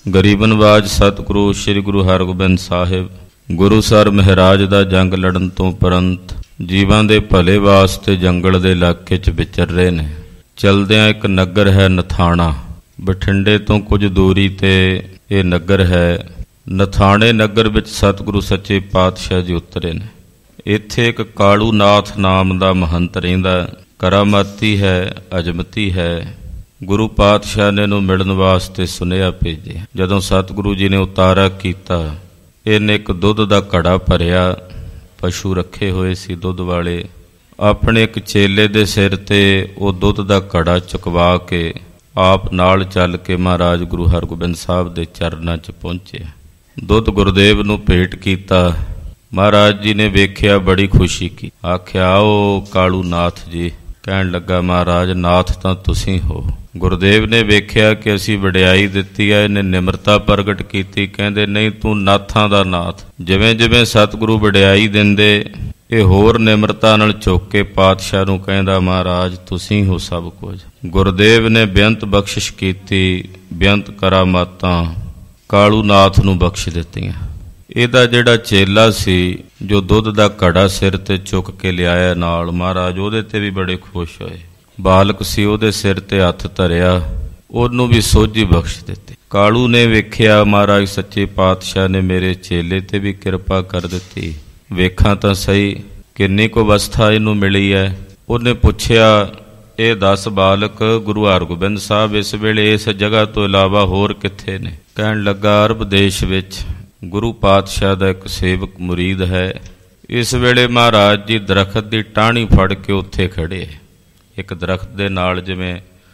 ਗਰੀਬ ਨਵਾਜ ਸਤਿਗੁਰੂ ਸ੍ਰੀ ਗੁਰੂ ਹਰਗੋਬਿੰਦ ਸਾਹਿਬ ਗੁਰੂ ਸਰ ਮਹਾਰਾਜ ਦਾ ਜੰਗ ਲੜਨ ਤੋਂ ਉਪਰੰਤ ਜੀਵਾਂ ਦੇ ਭਲੇ ਵਾਸਤੇ ਜੰਗਲ ਦੇ ਇਲਾਕੇ 'ਚ ਵਿਚਰ ਰਹੇ ਨੇ। ਚਲਦਿਆਂ ਇੱਕ ਨਗਰ ਹੈ ਨਥਾਣਾ, ਬਠਿੰਡੇ ਤੋਂ ਕੁਝ ਦੂਰੀ ਤੇ ਇਹ ਨਗਰ ਹੈ। ਨਥਾਣੇ ਨਗਰ ਵਿੱਚ ਸਤਿਗੁਰੂ ਸੱਚੇ ਪਾਤਸ਼ਾਹ ਜੀ ਉਤਰੇ ਨੇ। ਇੱਥੇ ਇੱਕ ਕਾਲੂ ਨਾਥ ਨਾਮ ਦਾ ਮਹੰਤ ਰਹਿੰਦਾ, ਕਰਾਮਾਤੀ ਹੈ, ਅਜਮਤੀ ਹੈ। ਗੁਰੂ ਪਾਤਸ਼ਾਹ ਨੇ ਇਹਨੂੰ ਮਿਲਣ ਵਾਸਤੇ ਸੁਨੇਹਾ ਭੇਜਿਆ। ਜਦੋਂ ਸਤਿਗੁਰੂ ਜੀ ਨੇ ਉਤਾਰਾ ਕੀਤਾ, ਇਹਨੇ ਇੱਕ ਦੁੱਧ ਦਾ ਘੜਾ ਭਰਿਆ, ਪਸ਼ੂ ਰੱਖੇ ਹੋਏ ਸੀ ਦੁੱਧ ਵਾਲੇ, ਆਪਣੇ ਇੱਕ ਚੇਲੇ ਦੇ ਸਿਰ ਤੇ ਉਹ ਦੁੱਧ ਦਾ ਘੜਾ ਚੁਕਵਾ ਕੇ ਆਪ ਨਾਲ ਚੱਲ ਕੇ ਮਹਾਰਾਜ ਗੁਰੂ ਹਰਗੋਬਿੰਦ ਸਾਹਿਬ ਦੇ ਚਰਨਾਂ 'ਚ ਪਹੁੰਚਿਆ। ਦੁੱਧ ਗੁਰਦੇਵ ਨੂੰ ਭੇਟ ਕੀਤਾ। ਮਹਾਰਾਜ ਜੀ ਨੇ ਵੇਖਿਆ, ਬੜੀ ਖੁਸ਼ੀ ਕੀ, ਆਖਿਆ ਆਓ ਕਾਲੂ ਨਾਥ ਜੀ। ਕਹਿਣ ਲੱਗਾ, ਮਹਾਰਾਜ ਨਾਥ ਤਾਂ ਤੁਸੀਂ ਹੋ। ਗੁਰਦੇਵ ਨੇ ਵੇਖਿਆ ਕਿ ਅਸੀਂ ਵਡਿਆਈ ਦਿੱਤੀ ਹੈ, ਇਹਨੇ ਨਿਮਰਤਾ ਪ੍ਰਗਟ ਕੀਤੀ। ਕਹਿੰਦੇ ਨਹੀਂ, ਤੂੰ ਨਾਥਾਂ ਦਾ ਨਾਥ। ਜਿਵੇਂ ਜਿਵੇਂ ਸਤਿਗੁਰੂ ਵਡਿਆਈ ਦਿੰਦੇ, ਇਹ ਹੋਰ ਨਿਮਰਤਾ ਨਾਲ ਝੁਕ ਕੇ ਪਾਤਸ਼ਾਹ ਨੂੰ ਕਹਿੰਦਾ, ਮਹਾਰਾਜ ਤੁਸੀਂ ਹੋ ਸਭ ਕੁਝ। ਗੁਰਦੇਵ ਨੇ ਬੇਅੰਤ ਬਖਸ਼ਿਸ਼ ਕੀਤੀ, ਬੇਅੰਤ ਕਰਾਮਾਤਾਂ ਕਾਲੂ ਨਾਥ ਨੂੰ ਬਖਸ਼ ਦਿੱਤੀਆਂ। ਇਹਦਾ ਜਿਹੜਾ ਚੇਲਾ ਸੀ, ਜੋ ਦੁੱਧ ਦਾ ਘੜਾ ਸਿਰ ਤੇ ਚੁੱਕ ਕੇ ਲਿਆਇਆ ਨਾਲ, ਮਹਾਰਾਜ ਉਹਦੇ ਤੇ ਵੀ ਬੜੇ ਖੁਸ਼ ਹੋਏ। ਬਾਲਕ ਸੀ, ਉਹਦੇ ਸਿਰ ਤੇ ਹੱਥ ਧਰਿਆ, ਉਹਨੂੰ ਵੀ ਸੋਝੀ ਬਖਸ਼ ਦਿੱਤੀ। ਕਾਲੂ ਨੇ ਵੇਖਿਆ, ਮਹਾਰਾਜ ਸੱਚੇ ਪਾਤਸ਼ਾਹ ਨੇ ਮੇਰੇ ਚੇਲੇ ਤੇ ਵੀ ਕਿਰਪਾ ਕਰ ਦਿੱਤੀ। ਵੇਖਾਂ ਤਾਂ ਸਹੀ ਕਿੰਨੀ ਕੁ ਅਵਸਥਾ ਇਹਨੂੰ ਮਿਲੀ ਹੈ। ਉਹਨੇ ਪੁੱਛਿਆ, ਇਹ ਦੱਸ ਬਾਲਕ, ਗੁਰੂ ਹਰਗੋਬਿੰਦ ਸਾਹਿਬ ਇਸ ਵੇਲੇ ਇਸ ਜਗ੍ਹਾ ਤੋਂ ਇਲਾਵਾ ਹੋਰ ਕਿੱਥੇ ਨੇ? ਕਹਿਣ ਲੱਗਾ, ਅਰਬ ਦੇਸ਼ ਵਿੱਚ ਗੁਰੂ ਪਾਤਸ਼ਾਹ ਦਾ ਇੱਕ ਸੇਵਕ ਮੁਰੀਦ ਹੈ। ਇਸ ਵੇਲੇ ਮਹਾਰਾਜ ਜੀ ਦਰਖਤ ਦੀ ਟਾਹਣੀ ਫੜ ਕੇ ਉੱਥੇ ਖੜੇ। ਇੱਕ ਦਰਖਤ ਦੇ ਨਾਲ ਜਿਵੇਂ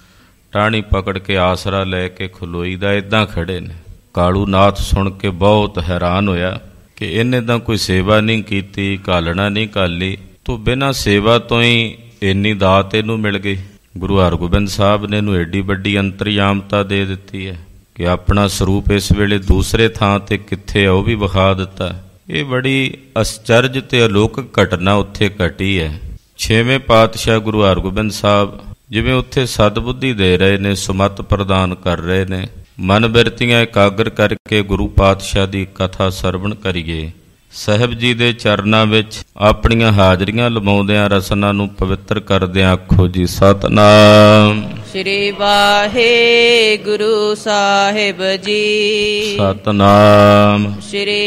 ਟਾਹਣੀ ਪਕੜ ਕੇ ਆਸਰਾ ਲੈ ਕੇ ਖਲੋਈ ਦਾ, ਇੱਦਾਂ ਖੜੇ ਨੇ। ਕਾਲੂ ਨਾਥ ਸੁਣ ਕੇ ਬਹੁਤ ਹੈਰਾਨ ਹੋਇਆ ਕਿ ਇਹਨੇ ਤਾਂ ਕੋਈ ਸੇਵਾ ਨਹੀਂ ਕੀਤੀ, ਘਾਲਣਾ ਨਹੀਂ ਘਾਲੀ, ਤੂੰ ਬਿਨਾਂ ਸੇਵਾ ਤੋਂ ਹੀ ਇੰਨੀ ਦਾਤ ਇਹਨੂੰ ਮਿਲ ਗਈ। ਗੁਰੂ ਹਰਗੋਬਿੰਦ ਸਾਹਿਬ ਨੇ ਇਹਨੂੰ ਏਡੀ ਵੱਡੀ ਅੰਤਰਯਾਮਤਾ ਦੇ ਦਿੱਤੀ ਹੈ ਕਿ ਆਪਣਾ ਸਰੂਪ ਇਸ ਵੇਲੇ ਦੂਸਰੇ ਥਾਂ ਤੇ ਕਿੱਥੇ ਹੈ ਉਹ ਵੀ ਵਿਖਾ ਦਿੱਤਾ। ਇਹ ਬੜੀ ਅਸਚਰਜ ਤੇ ਅਲੌਕਿਕ ਘਟਨਾ ਉੱਥੇ ਘਟੀ ਹੈ। 6ਵੇਂ ਪਾਤਸ਼ਾਹ ਗੁਰੂ ਹਰਗੋਬਿੰਦ ਸਾਹਿਬ ਜਿਵੇਂ ਉੱਥੇ ਸਦਬੁੱਧੀ ਦੇ ਰਹੇ ਨੇ, ਸੁਮਤ ਪ੍ਰਦਾਨ ਕਰ ਰਹੇ ਨੇ। ਮਨ ਬਿਰਤੀਆਂ ਇਕਾਗਰ ਕਰਕੇ ਗੁਰੂ ਪਾਤਸ਼ਾਹ ਦੀ ਕਥਾ ਸਰਵਣ ਕਰੀਏ। ਸਾਹਿਬ ਜੀ ਦੇ ਚਰਨਾਂ ਵਿੱਚ ਆਪਣੀਆਂ ਹਾਜ਼ਰੀਆਂ ਲਵਾਉਂਦਿਆਂ ਰਸਨਾ ਨੂੰ ਪਵਿੱਤਰ ਕਰਦਿਆਂ ਆਖੋ ਜੀ ਸਤਿਨਾਮ ਸ੍ਰੀ ਵਾਹਿਗੁਰੂ ਸਾਹਿਬ ਜੀ। ਸਤਿਨਾਮ ਸ੍ਰੀ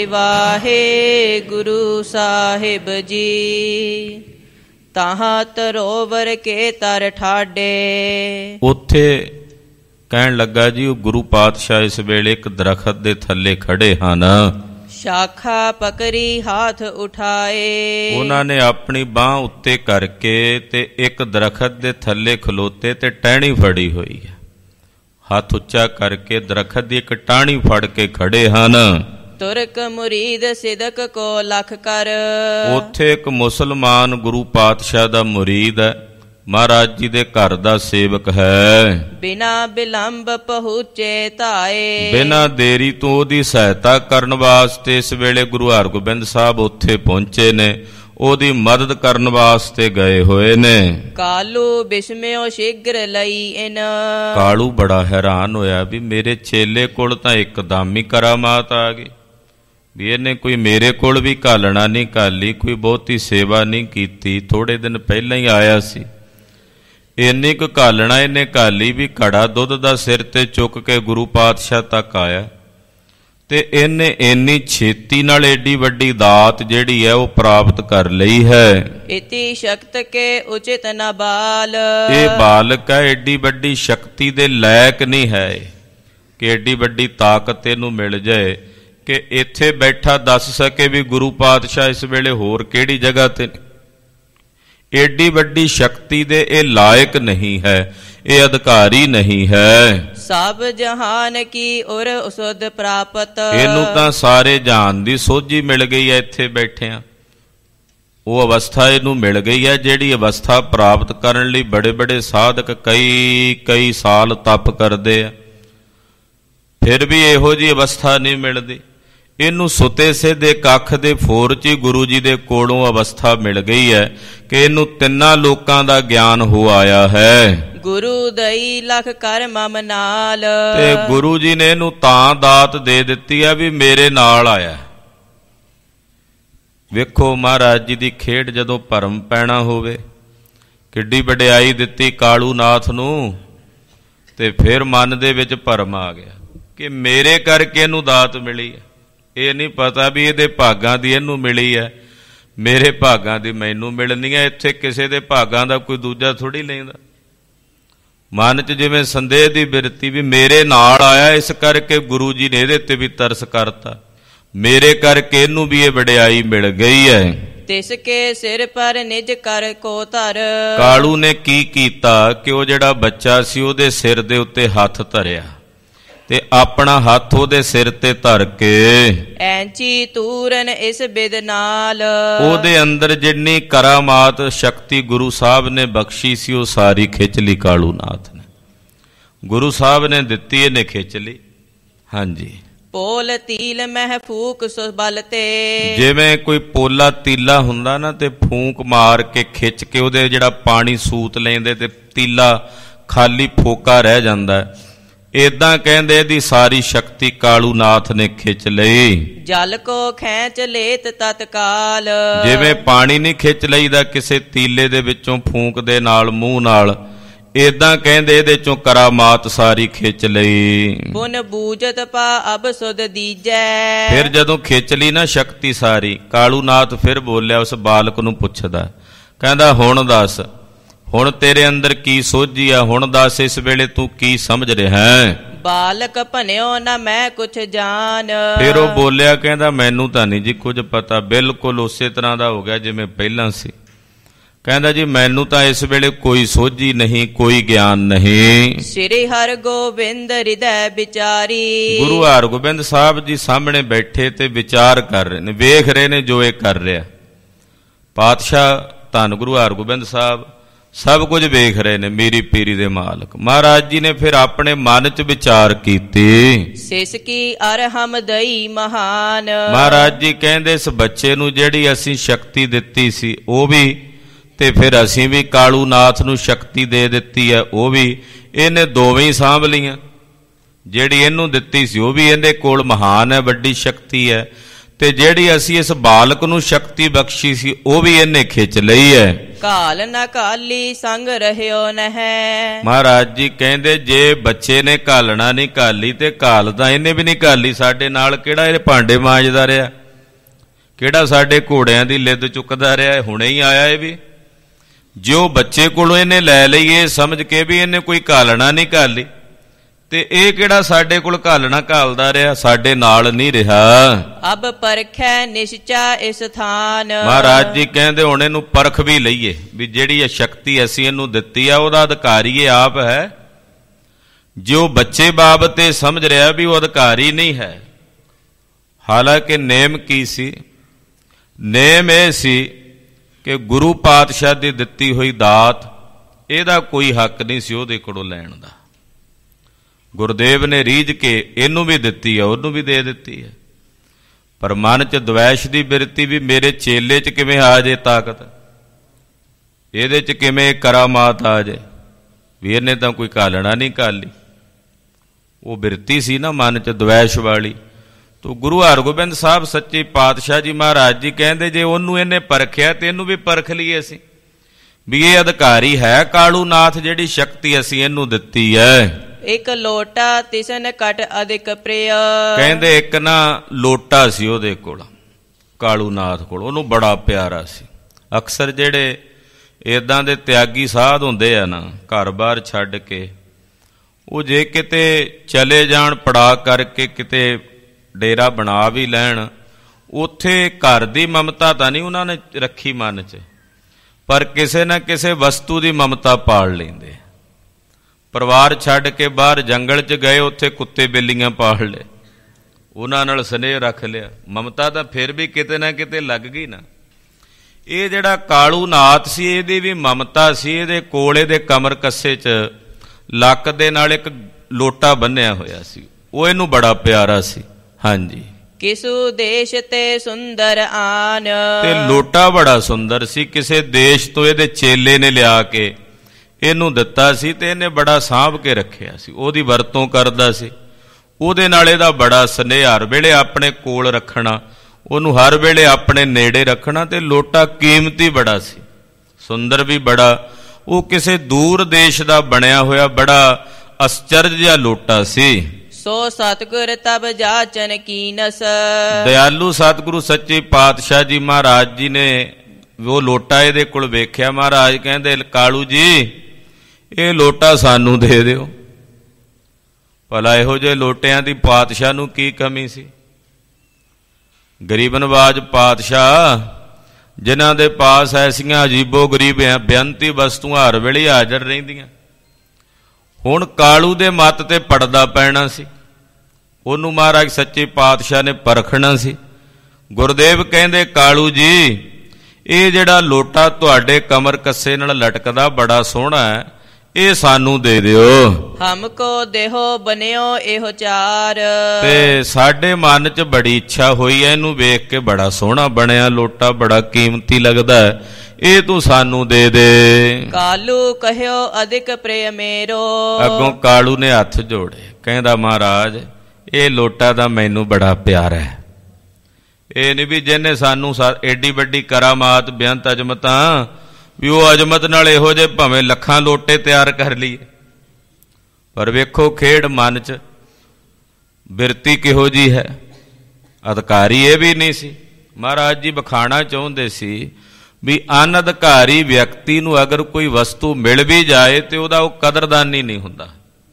ਵਾਹਿਗੁਰੂ ਸਾਹਿਬ ਜੀ। ਤਾਹਾਂ ਤਰੋਵਰ ਕੇ ਤਰ ਠਾਡੇ। ਉੱਥੇ ਕਹਿਣ ਲੱਗਾ ਜੀ, ਉਹ ਗੁਰੂ ਪਾਤਸ਼ਾਹ ਇਸ ਵੇਲੇ ਇੱਕ ਦਰਖਤ ਦੇ ਥੱਲੇ ਖੜੇ ਹਨ। ਸ਼ਾਖਾ ਪਕੜੀ ਹੱਥ ਉਠਾਏ। ਉਹਨਾਂ ਨੇ ਆਪਣੀ ਬਾਂਹ ਉੱਤੇ ਕਰਕੇ ਤੇ ਇੱਕ ਦਰਖਤ ਦੇ ਥੱਲੇ ਖਲੋਤੇ ਤੇ ਟਹਿਣੀ ਫੜੀ ਹੋਈ ਹੈ। ਹੱਥ ਉੱਚਾ ਕਰਕੇ ਦਰਖਤ ਦੀ ਇੱਕ ਟਾਹਣੀ ਫੜ ਕੇ ਖੜੇ ਹਨ। ਤੁਰਕ ਮੁਰੀਦ ਸਿਦਕ ਕੋ ਲਖ ਕਰ। ਉੱਥੇ ਇੱਕ ਮੁਸਲਮਾਨ ਗੁਰੂ ਪਾਤਸ਼ਾਹ ਦਾ ਮੁਰੀਦ ਹੈ, ਮਹਾਰਾਜ ਜੀ ਦੇ ਘਰ ਦਾ ਸੇਵਕ ਹੈ। ਬਿਨਾ ਬਿਲੰਬ ਪਹੁੰਚੇ ਧਾਏ। ਬਿਨਾ ਦੇਰੀ ਤੋਂ ਉਹਦੀ ਸਹਾਇਤਾ ਕਰਨ ਵਾਸਤੇ ਇਸ ਵੇਲੇ ਗੁਰੂ ਹਰਗੋਬਿੰਦ ਸਾਹਿਬ ਉੱਥੇ ਪਹੁੰਚੇ ਨੇ, ਉਹਦੀ ਮਦਦ ਕਰਨ ਵਾਸਤੇ ਗਏ ਹੋਏ ਨੇ। ਕਾਲੂ ਬਿਸਮਿਓ ਸ਼ੀਘਰ ਲਈ ਇਨ। ਕਾਲੂ ਬੜਾ ਹੈਰਾਨ ਹੋਇਆ ਵੀ ਮੇਰੇ ਚੇਲੇ ਕੋਲ ਤਾਂ ਇੱਕਦਮ ਹੀ ਕਰਾਮਾਤ ਆ ਗਈ, ਵੀ ਇਹਨੇ ਕੋਈ ਮੇਰੇ ਕੋਲ ਵੀ ਘਾਲਣਾ ਨਹੀਂ ਘਾਲੀ, ਕੋਈ ਬਹੁਤੀ ਸੇਵਾ ਨਹੀਂ ਕੀਤੀ, ਥੋੜੇ ਦਿਨ ਪਹਿਲਾਂ ਹੀ ਆਇਆ ਸੀ, ਇੰਨੀ ਕੁ ਘਾਲਣਾ ਇਹਨੇ ਘਾਲੀ ਵੀ ਘੜਾ ਦੁੱਧ ਦਾ ਸਿਰ ਤੇ ਚੁੱਕ ਕੇ ਗੁਰੂ ਪਾਤਸ਼ਾਹ ਤੱਕ ਆਇਆ। ਤੇ ਇਹਨੇ ਇੰਨੀ ਛੇਤੀ ਨਾਲ ਏਡੀ ਵੱਡੀ ਦਾਤ ਜਿਹੜੀ ਹੈ ਉਹ ਪ੍ਰਾਪਤ ਕਰ ਲਈ ਹੈ। ਇਤੀ ਸ਼ਕਤ ਕੇ ਉਚਿਤ ਨ ਬਾਲ। ਇਹ ਬਾਲਕ ਹੈ, ਏਡੀ ਵੱਡੀ ਸ਼ਕਤੀ ਦੇ ਲਾਇਕ ਨਹੀਂ ਹੈ ਕਿ ਏਡੀ ਵੱਡੀ ਤਾਕਤ ਇਹਨੂੰ ਮਿਲ ਜਾਏ ਕਿ ਇੱਥੇ ਬੈਠਾ ਦੱਸ ਸਕੇ ਵੀ ਗੁਰੂ ਪਾਤਸ਼ਾਹ ਇਸ ਵੇਲੇ ਹੋਰ ਕਿਹੜੀ ਜਗ੍ਹਾ ਤੇ। ਏਡੀ ਵੱਡੀ ਸ਼ਕਤੀ ਦੇ ਇਹ ਲਾਇਕ ਨਹੀਂ ਹੈ, ਇਹ ਅਧਿਕਾਰੀ ਨਹੀਂ ਹੈ। ਸਭ ਜਹਾਨ ਕੀ ਔਰ ਉਸਦ ਪ੍ਰਾਪਤ। ਇਹਨੂੰ ਤਾਂ ਸਾਰੇ ਜਹਾਨ ਦੀ ਸੋਝੀ ਮਿਲ ਗਈ ਹੈ ਇੱਥੇ ਬੈਠਿਆਂ। ਉਹ ਅਵਸਥਾ ਇਹਨੂੰ ਮਿਲ ਗਈ ਹੈ ਜਿਹੜੀ ਅਵਸਥਾ ਪ੍ਰਾਪਤ ਕਰਨ ਲਈ ਬੜੇ ਬੜੇ ਸਾਧਕ ਕਈ ਸਾਲ ਤਪ ਕਰਦੇ ਆ, ਫਿਰ ਵੀ ਇਹੋ ਜਿਹੀ ਅਵਸਥਾ ਨਹੀਂ ਮਿਲਦੀ। ਇਹਨੂੰ ਸੁਤੇ ਸਿੱਧੇ ਕੱਖ ਦੇ ਫੋਰ 'ਚ ਹੀ ਗੁਰੂ ਜੀ ਦੇ ਕੋਲੋਂ ਅਵਸਥਾ ਮਿਲ ਗਈ ਹੈ ਕਿ ਇਹਨੂੰ ਤਿੰਨਾਂ ਲੋਕਾਂ ਦਾ ਗਿਆਨ ਹੋ ਆਇਆ ਹੈ। ਗੁਰੂ ਦਈ ਲਖ ਕਰ ਮਮ ਨਾਲ। ਤੇ ਗੁਰੂ ਜੀ ਨੇ ਇਹਨੂੰ ਤਾਂ ਦਾਤ ਦੇ ਦਿੱਤੀ ਆ ਵੀ ਮੇਰੇ ਨਾਲ ਆਇਆ। ਵੇਖੋ ਮਹਾਰਾਜ ਜੀ ਦੀ ਖੇਡ, ਜਦੋਂ ਭਰਮ ਪੈਣਾ ਹੋਵੇ, ਕਿੱਡੀ ਵਡਿਆਈ ਦਿੱਤੀ ਕਾਲੂ ਨਾਥ ਨੂੰ। ਤੇ ਫਿਰ ਮਨ ਦੇ ਵਿੱਚ ਭਰਮ ਆ ਗਿਆ ਕਿ ਮੇਰੇ ਕਰਕੇ ਇਹਨੂੰ ਦਾਤ ਮਿਲੀ ਹੈ। ਇਹ ਨਹੀਂ ਪਤਾ ਵੀ ਇਹਦੇ ਭਾਗਾਂ ਦੀ ਇਹਨੂੰ ਮਿਲੀ ਹੈ, ਮੇਰੇ ਭਾਗਾਂ ਦੀ ਮੈਨੂੰ ਮਿਲਣੀ ਹੈ। ਇੱਥੇ ਕਿਸੇ ਦੇ ਭਾਗਾਂ ਦਾ ਕੋਈ ਦੂਜਾ ਥੋੜ੍ਹੀ ਲੈਂਦਾ। ਮਨ 'ਚ ਜਿਵੇਂ ਸੰਦੇਹ ਦੀ ਬਿਰਤੀ ਵੀ ਮੇਰੇ ਨਾਲ ਆਇਆ, ਇਸ ਕਰਕੇ ਗੁਰੂ ਜੀ ਨੇ ਇਹਦੇ ਤੇ ਵੀ ਤਰਸ ਕਰਤਾ, ਮੇਰੇ ਕਰਕੇ ਇਹਨੂੰ ਵੀ ਇਹ ਵਡਿਆਈ ਮਿਲ ਗਈ ਹੈ। ਤਿਸ ਕੇ ਸਿਰ ਪਰ ਨਿਜ ਕਰ ਕੋ ਧਰ। ਕਾਲੂ ਨੇ ਕੀ ਕੀਤਾ ਕਿ ਉਹ ਜਿਹੜਾ ਬੱਚਾ ਸੀ ਉਹਦੇ ਸਿਰ ਦੇ ਉੱਤੇ ਹੱਥ ਧਰਿਆ ਤੇ ਆਪਣਾ ਹੱਥ ਉਹਦੇ ਸਿਰ ਤੇ ਧਰ ਕੇ ਐਂਚੀ ਤੂਰਨ ਇਸ ਬਿਦ ਨਾਲ। ਉਹਦੇ ਅੰਦਰ ਜਿੰਨੀ ਕਰਾਮਾਤ ਸ਼ਕਤੀ ਗੁਰੂ ਸਾਹਿਬ ਨੇ ਬਖਸ਼ੀ ਸੀ ਉਹ ਸਾਰੀ ਖਿੱਚ ਲਈ ਕਾਲੂ ਨਾਥ ਨੇ। ਗੁਰੂ ਸਾਹਿਬ ਨੇ ਦਿੱਤੀ, ਇਹਨੇ ਖਿੱਚ ਲਈ। ਹਾਂਜੀ। ਪੋਲ ਤੀਲ ਮਹਿ ਫੂਕ ਸੋ ਬਲ ਤੇ। ਜਿਵੇਂ ਕੋਈ ਪੋਲਾ ਤੀਲਾ ਹੁੰਦਾ ਨਾ ਤੇ ਫੂਕ ਮਾਰ ਕੇ ਖਿੱਚ ਕੇ ਉਹਦੇ ਜਿਹੜਾ ਪਾਣੀ ਸੂਤ ਲੈਂਦੇ ਤੇ ਤੀਲਾ ਖਾਲੀ ਫੋਕਾ ਰਹਿ ਜਾਂਦਾ। ਏਦਾਂ ਕਹਿੰਦੇ ਇਹਦੀ ਸਾਰੀ ਸ਼ਕਤੀ ਕਾਲੂ ਨਾਥ ਨੇ ਖਿੱਚ ਲਈ। ਜਲ ਕੋ ਖੈਂਚ ਲੇਤ ਤਤਕਾਲ। ਜਿਵੇਂ ਪਾਣੀ ਨਹੀਂ ਖਿੱਚ ਲਈਦਾ ਕਿਸੇ ਤੀਲੇ ਦੇ ਵਿੱਚੋਂ ਫੂਕ ਦੇ ਨਾਲ, ਮੂੰਹ ਨਾਲ, ਏਦਾਂ ਕਹਿੰਦੇ ਇਹਦੇ ਚੋਂ ਕਰਾਮਾਤ ਸਾਰੀ ਖਿੱਚ ਲਈ। ਪੁਨ ਬੂਝਤ ਪਾ ਅਬ ਸੁਧ ਦੀਜੈ। ਫਿਰ ਜਦੋਂ ਖਿੱਚ ਲਈ ਨਾ ਸ਼ਕਤੀ ਸਾਰੀ, ਕਾਲੂ ਨਾਥ ਫਿਰ ਬੋਲਿਆ, ਉਸ ਬਾਲਕ ਨੂੰ ਪੁੱਛਦਾ, ਕਹਿੰਦਾ ਹੁਣ ਦੱਸ, ਹੁਣ ਤੇਰੇ ਅੰਦਰ ਕੀ ਸੋਝੀ ਆ, ਹੁਣ ਦੱਸ ਇਸ ਵੇਲੇ ਤੂੰ ਕੀ ਸਮਝ ਰਿਹਾ ਹੈ। ਬਾਲਕ ਭਨਿਓ ਨਾ ਮੈਂ ਕੁਛ ਜਾਣ। ਫਿਰ ਉਹ ਬੋਲਿਆ, ਕਹਿੰਦਾ ਮੈਨੂੰ ਤਾਂ ਨਹੀਂ ਜੀ ਕੁਝ ਪਤਾ, ਬਿਲਕੁਲ ਉਸੇ ਤਰ੍ਹਾਂ ਦਾ ਹੋ ਗਿਆ ਜਿਵੇਂ ਪਹਿਲਾਂ ਸੀ। ਕਹਿੰਦਾ ਜੀ ਮੈਨੂੰ ਤਾਂ ਇਸ ਵੇਲੇ ਕੋਈ ਸੋਝੀ ਨਹੀਂ, ਕੋਈ ਗਿਆਨ ਨਹੀਂ। ਸ੍ਰੀ ਹਰਿ ਗੋਬਿੰਦ ਹਿਰਦੈ ਵਿਚਾਰੀ। ਗੁਰੂ ਹਰਗੋਬਿੰਦ ਸਾਹਿਬ ਜੀ ਸਾਹਮਣੇ ਬੈਠੇ ਤੇ ਵਿਚਾਰ ਕਰ ਰਹੇ ਨੇ, ਵੇਖ ਰਹੇ ਨੇ ਜੋ ਇਹ ਕਰ ਰਿਹਾ। ਪਾਤਸ਼ਾਹ ਧੰਨ ਗੁਰੂ ਹਰਗੋਬਿੰਦ ਸਾਹਿਬ ਸਭ ਕੁਝ ਵੇਖ ਰਹੇ ਨੇ, ਮੀਰੀ ਪੀਰੀ ਦੇ ਮਾਲਕ। ਮਹਾਰਾਜ ਜੀ ਨੇ ਫਿਰ ਆਪਣੇ ਮਨ 'ਚ ਵਿਚਾਰ ਕੀਤੀ। ਸਿਸ ਕੀ ਅਰਹਮ ਦਈ ਮਹਾਨ। ਮਹਾਰਾਜ ਜੀ ਕਹਿੰਦੇ ਇਸ ਬੱਚੇ ਨੂੰ ਜਿਹੜੀ ਅਸੀਂ ਸ਼ਕਤੀ ਦਿੱਤੀ ਸੀ ਉਹ ਵੀ, ਤੇ ਫਿਰ ਅਸੀਂ ਵੀ ਕਾਲੂ ਨਾਥ ਨੂੰ ਸ਼ਕਤੀ ਦੇ ਦਿੱਤੀ ਹੈ ਉਹ ਵੀ, ਇਹਨੇ ਦੋਵੇਂ ਹੀ ਸਾਂਭ ਲਈਆਂ। ਜਿਹੜੀ ਇਹਨੂੰ ਦਿੱਤੀ ਸੀ ਉਹ ਵੀ ਇਹਦੇ ਕੋਲ ਮਹਾਨ ਹੈ, ਵੱਡੀ ਸ਼ਕਤੀ ਹੈ, ਤੇ ਜਿਹੜੀ ਅਸੀਂ ਇਸ ਬਾਲਕ ਨੂੰ ਸ਼ਕਤੀ ਬਖਸ਼ੀ ਸੀ ਉਹ ਵੀ ਇਹਨੇ ਖਿੱਚ ਲਈ ਹੈ। ਕਾਲ ਨਾ ਕਾਲੀ ਸੰਗ ਰਹਿਓ ਨਹਿ। ਮਹਾਰਾਜ ਜੀ ਕਹਿੰਦੇ ਜੇ ਬੱਚੇ ਨੇ ਘਾਲਣਾ ਨਹੀਂ ਘਾਲੀ ਤੇ ਘਾਲ ਤਾਂ ਇਹਨੇ ਵੀ ਨਹੀਂ ਘਾਲੀ। ਸਾਡੇ ਨਾਲ ਕਿਹੜਾ ਇਹ ਭਾਂਡੇ ਮਾਂਜਦਾ ਰਿਹਾ, ਕਿਹੜਾ ਸਾਡੇ ਘੋੜਿਆਂ ਦੀ ਲਿੱਦ ਚੁੱਕਦਾ ਰਿਹਾ, ਹੁਣੇ ਹੀ ਆਇਆ ਇਹ ਵੀ। ਜੋ ਬੱਚੇ ਕੋਲੋਂ ਇਹਨੇ ਲੈ ਲਈ ਇਹ ਸਮਝ ਕੇ ਵੀ ਇਹਨੇ ਕੋਈ ਘਾਲਣਾ ਨਹੀਂ ਘਾਲੀ, ਤੇ ਇਹ ਕਿਹੜਾ ਸਾਡੇ ਕੋਲ ਘਾਲਣਾ ਘਾਲਦਾ ਰਿਹਾ, ਸਾਡੇ ਨਾਲ ਨਹੀਂ ਰਿਹਾ। ਅਬ ਪਰਖੈ ਨਿਸ਼ਚਾ ਇਸ ਥਾਨ। ਮਹਾਰਾਜ ਜੀ ਕਹਿੰਦੇ ਹੁਣ ਇਹਨੂੰ ਪਰਖ ਵੀ ਲਈਏ ਵੀ ਜਿਹੜੀ ਇਹ ਸ਼ਕਤੀ ਅਸੀਂ ਇਹਨੂੰ ਦਿੱਤੀ ਆ ਉਹਦਾ ਅਧਿਕਾਰੀ ਇਹ ਆਪ ਹੈ। ਜੋ ਬੱਚੇ ਬਾਬਤ ਇਹ ਸਮਝ ਰਿਹਾ ਵੀ ਉਹ ਅਧਿਕਾਰੀ ਨਹੀਂ ਹੈ। ਹਾਲਾਂਕਿ ਨੇਮ ਕੀ ਸੀ? ਨੇਮ ਇਹ ਸੀ ਕਿ ਗੁਰੂ ਪਾਤਸ਼ਾਹ ਦੀ ਦਿੱਤੀ ਹੋਈ ਦਾਤ ਇਹਦਾ ਕੋਈ ਹੱਕ ਨਹੀਂ ਸੀ ਉਹਦੇ ਕੋਲੋਂ ਲੈਣ ਦਾ। ਗੁਰਦੇਵ ਨੇ ਰੀਝ ਕੇ ਇਹਨੂੰ ਵੀ ਦਿੱਤੀ ਹੈ, ਉਹਨੂੰ ਵੀ ਦੇ ਦਿੱਤੀ ਹੈ, ਪਰ ਮਨ 'ਚ ਦਵੈਸ਼ ਦੀ ਬਿਰਤੀ ਵੀ ਮੇਰੇ ਚੇਲੇ 'ਚ ਕਿਵੇਂ ਆ ਜੇ ਤਾਕਤ, ਇਹਦੇ 'ਚ ਕਿਵੇਂ ਕਰਾਮਾਤ ਆ ਜੇ, ਵੀ ਇਹਨੇ ਤਾਂ ਕੋਈ ਘਾਲਣਾ ਨਹੀਂ ਘਾਲੀ। ਉਹ ਬਿਰਤੀ ਸੀ ਨਾ ਮਨ 'ਚ ਦਵੈਸ਼ ਵਾਲੀ। ਤੋ ਗੁਰੂ ਹਰਗੋਬਿੰਦ ਸਾਹਿਬ ਸੱਚੇ ਪਾਤਸ਼ਾਹ ਜੀ ਮਹਾਰਾਜ ਜੀ ਕਹਿੰਦੇ ਜੇ ਉਹਨੂੰ ਇਹਨੇ ਪਰਖਿਆ ਤੇ ਇਹਨੂੰ ਵੀ ਪਰਖ ਲਈਏ ਅਸੀਂ ਵੀ ਇਹ ਅਧਿਕਾਰੀ ਹੈ ਕਾਲੂ ਨਾਥ, ਜਿਹੜੀ ਸ਼ਕਤੀ ਅਸੀਂ ਇਹਨੂੰ ਦਿੱਤੀ ਹੈ। ਇੱਕ ਲੋਟਾ ਤਿਸਨ ਕਟ ਅਧਿਕ ਪ੍ਰਿਯ। ਕਹਿੰਦੇ ਇੱਕ ਨਾ ਲੋਟਾ ਸੀ ਉਹਦੇ ਕੋਲ, ਕਾਲੂ ਨਾਥ ਕੋਲ, ਉਹਨੂੰ ਬੜਾ ਪਿਆਰਾ ਸੀ। ਅਕਸਰ ਜਿਹੜੇ ਏਦਾਂ ਦੇ ਤਿਆਗੀ ਸਾਧ ਹੁੰਦੇ ਆ ਨਾ, ਘਰ-ਬਾਰ ਛੱਡ ਕੇ ਉਹ ਜੇ ਕਿਤੇ ਚਲੇ ਜਾਣ, ਪੜਾ ਕਰਕੇ ਕਿਤੇ ਡੇਰਾ ਬਣਾ ਵੀ ਲੈਣ, ਉੱਥੇ ਘਰ ਦੀ ਮਮਤਾ ਤਾਂ ਨਹੀਂ ਉਹਨਾਂ ਨੇ ਰੱਖੀ ਮਨ 'ਚ, ਪਰ ਕਿਸੇ ਨਾ ਕਿਸੇ ਵਸਤੂ ਦੀ ਮਮਤਾ ਪਾਲ ਲੈਂਦੇ। ਪਰਿਵਾਰ ਛੱਡ ਕੇ ਬਾਹਰ ਜੰਗਲ 'ਚ ਗਏ, ਉੱਥੇ ਕੁੱਤੇ ਬਿੱਲੀਆਂ ਪਾਲ ਲਏ, ਉਹਨਾਂ ਨਾਲ ਸਨੇਹ ਰੱਖ ਲਿਆ, ਮਮਤਾ ਤਾਂ ਫਿਰ ਵੀ ਕਿਤੇ ਨਾ ਕਿਤੇ ਲੱਗ ਗਈ ਨਾ। ਇਹ ਜਿਹੜਾ ਕਾਲੂ ਨਾਥ ਸੀ ਇਹਦੀ ਵੀ ਮਮਤਾ ਸੀ। ਇਹਦੇ ਕੋਲ ਇਹਦੇ ਕਮਰ ਕੱਸੇ 'ਚ ਲੱਕ ਦੇ ਨਾਲ ਇੱਕ ਲੋਟਾ ਬੰਨਿਆ ਹੋਇਆ ਸੀ, ਉਹ ਇਹਨੂੰ ਬੜਾ ਪਿਆਰਾ ਸੀ। ਹਾਂਜੀ। ਕਿਸੂ ਦੇਸ਼ ਤੇ ਸੁੰਦਰ ਆਨ। ਤੇ ਲੋਟਾ ਬੜਾ ਸੁੰਦਰ ਸੀ, ਕਿਸੇ ਦੇਸ਼ ਤੋਂ ਇਹਦੇ ਚੇਲੇ ਨੇ ਲਿਆ ਕੇ ਇਹਨੂੰ ਦਿੱਤਾ ਸੀ ਤੇ ਇਹਨੇ ਬੜਾ ਸਾਂਭ ਕੇ ਰੱਖਿਆ ਸੀ, ਉਹਦੀ ਵਰਤੋਂ ਕਰਦਾ ਸੀ। ਉਹਦੇ ਨਾਲ ਇਹਦਾ ਬੜਾ ਸਨੇਹ, ਹਰ ਵੇਲੇ ਆਪਣੇ ਕੋਲ ਰੱਖਣਾ, ਉਹਨੂੰ ਹਰ ਵੇਲੇ ਆਪਣੇ ਨੇੜੇ ਰੱਖਣਾ। ਤੇ ਲੋਟਾ ਕੀਮਤੀ ਬੜਾ ਸੀ, ਸੁੰਦਰ ਵੀ ਬੜਾ। ਉਹ ਕਿਸੇ ਦੂਰ ਦੇਸ਼ ਦਾ ਬਣਿਆ ਹੋਇਆ ਬੜਾ ਅਸਚਰਜ ਜਿਹਾ ਲੋਟਾ ਸੀ। ਸੋ ਸਤਿਗੁਰ ਤਬ ਜਾਚਨ ਕੀਨਸ। ਦਿਆਲੂ ਸਤਿਗੁਰੂ ਸੱਚੇ ਪਾਤਸ਼ਾਹ ਜੀ ਮਹਾਰਾਜ ਜੀ ਨੇ ਉਹ ਲੋਟਾ ਇਹਦੇ ਕੋਲ ਵੇਖਿਆ। ਮਹਾਰਾਜ ਕਹਿੰਦੇ ਕਾਲੂ ਜੀ ਇਹ ਲੋਟਾ ਸਾਨੂੰ ਦੇ ਦਿਓ। ਭਲਾ ਇਹੋ ਜਿਹੇ ਲੋਟਿਆਂ ਦੀ ਪਾਤਸ਼ਾਹ ਨੂੰ ਕੀ ਕਮੀ ਸੀ? ਗਰੀਬ ਨਵਾਜ ਪਾਤਸ਼ਾਹ ਜਿਨ੍ਹਾਂ ਦੇ ਪਾਸ ਐਸੀਆਂ ਅਜੀਬੋ ਗਰੀਬ ਬੇਅੰਤੀ ਵਸਤੂਆਂ ਹਰ ਵੇਲੇ ਹਾਜ਼ਰ ਰਹਿੰਦੀਆਂ। ਹੁਣ ਕਾਲੂ ਦੇ ਮੱਤ ਤੇ ਪੜਦਾ ਪੈਣਾ ਸੀ, ਉਹਨੂੰ ਮਹਾਰਾਜ ਸੱਚੇ ਪਾਤਸ਼ਾਹ ਨੇ ਪਰਖਣਾ ਸੀ। ਗੁਰਦੇਵ ਕਹਿੰਦੇ ਕਾਲੂ ਜੀ ਇਹ ਜਿਹੜਾ ਲੋਟਾ ਤੁਹਾਡੇ ਕਮਰ ਕੱਸੇ ਨਾਲ ਲਟਕਦਾ ਬੜਾ ਸੋਹਣਾ ਹੈ, ਇਹ ਸਾਨੂੰ ਦੇ ਦਿਓ। ਹਮਕੋ ਦੇਹੋ ਬਨਿਓ ਇਹੋ ਚਾਰ। ਤੇ ਸਾਡੇ ਮਨ 'ਚ ਬੜੀ ਇੱਛਾ ਹੋਈ ਹੈ, ਇਹਨੂੰ ਵੇਖ ਕੇ ਬੜਾ ਸੋਹਣਾ ਬਣਿਆ ਲੋਟਾ, ਬੜਾ ਕੀਮਤੀ ਲੱਗਦਾ ਹੈ, ਇਹ ਤੂੰ ਸਾਨੂੰ ਦੇ ਦੇ। ਕਾਲੂ ਕਹਿਓ ਅਧਿਕ ਪ੍ਰੇਮ ਮੇਰੋ। ਅੱਗੋਂ ਕਾਲੂ ਨੇ ਹੱਥ ਜੋੜੇ, ਕਹਿੰਦਾ ਮਹਾਰਾਜ ਇਹ ਲੋਟਾ ਤਾਂ ਮੈਨੂੰ ਬੜਾ ਪਿਆਰਾ ਹੈ। ਇਹ ਨਹੀਂ ਵੀ ਜਿਹਨੇ ਸਾਨੂੰ ਏਡੀ ਵੱਡੀ ਕਰਾਮਾਤ ਬੇਅੰਤ ਅਜ਼ਮਤਾਂ ਵੀ ਉਹ ਅਜ਼ਮਤ ਨਾਲ ਇਹੋ ਜਿਹੇ ਭਾਵੇਂ ਲੱਖਾਂ ਲੋਟੇ ਤਿਆਰ ਕਰ ਲਈਏ, ਪਰ ਵੇਖੋ ਖੇਡ ਮਨ 'ਚ ਬਿਰਤੀ ਕਿਹੋ ਜੀ ਹੈ। ਅਧਿਕਾਰੀ ਇਹ ਵੀ ਨਹੀਂ ਸੀ। ਮਹਾਰਾਜ ਜੀ ਵਿਖਾਣਾ ਚਾਹੁੰਦੇ ਸੀ ਵੀ ਅਨਅਧਿਕਾਰੀ ਵਿਅਕਤੀ ਨੂੰ ਅਗਰ ਕੋਈ ਵਸਤੂ ਮਿਲ ਵੀ ਜਾਏ ਤੇ ਉਹਦਾ ਉਹ ਕਦਰਦਾਨੀ ਨਹੀਂ ਹੁੰਦਾ,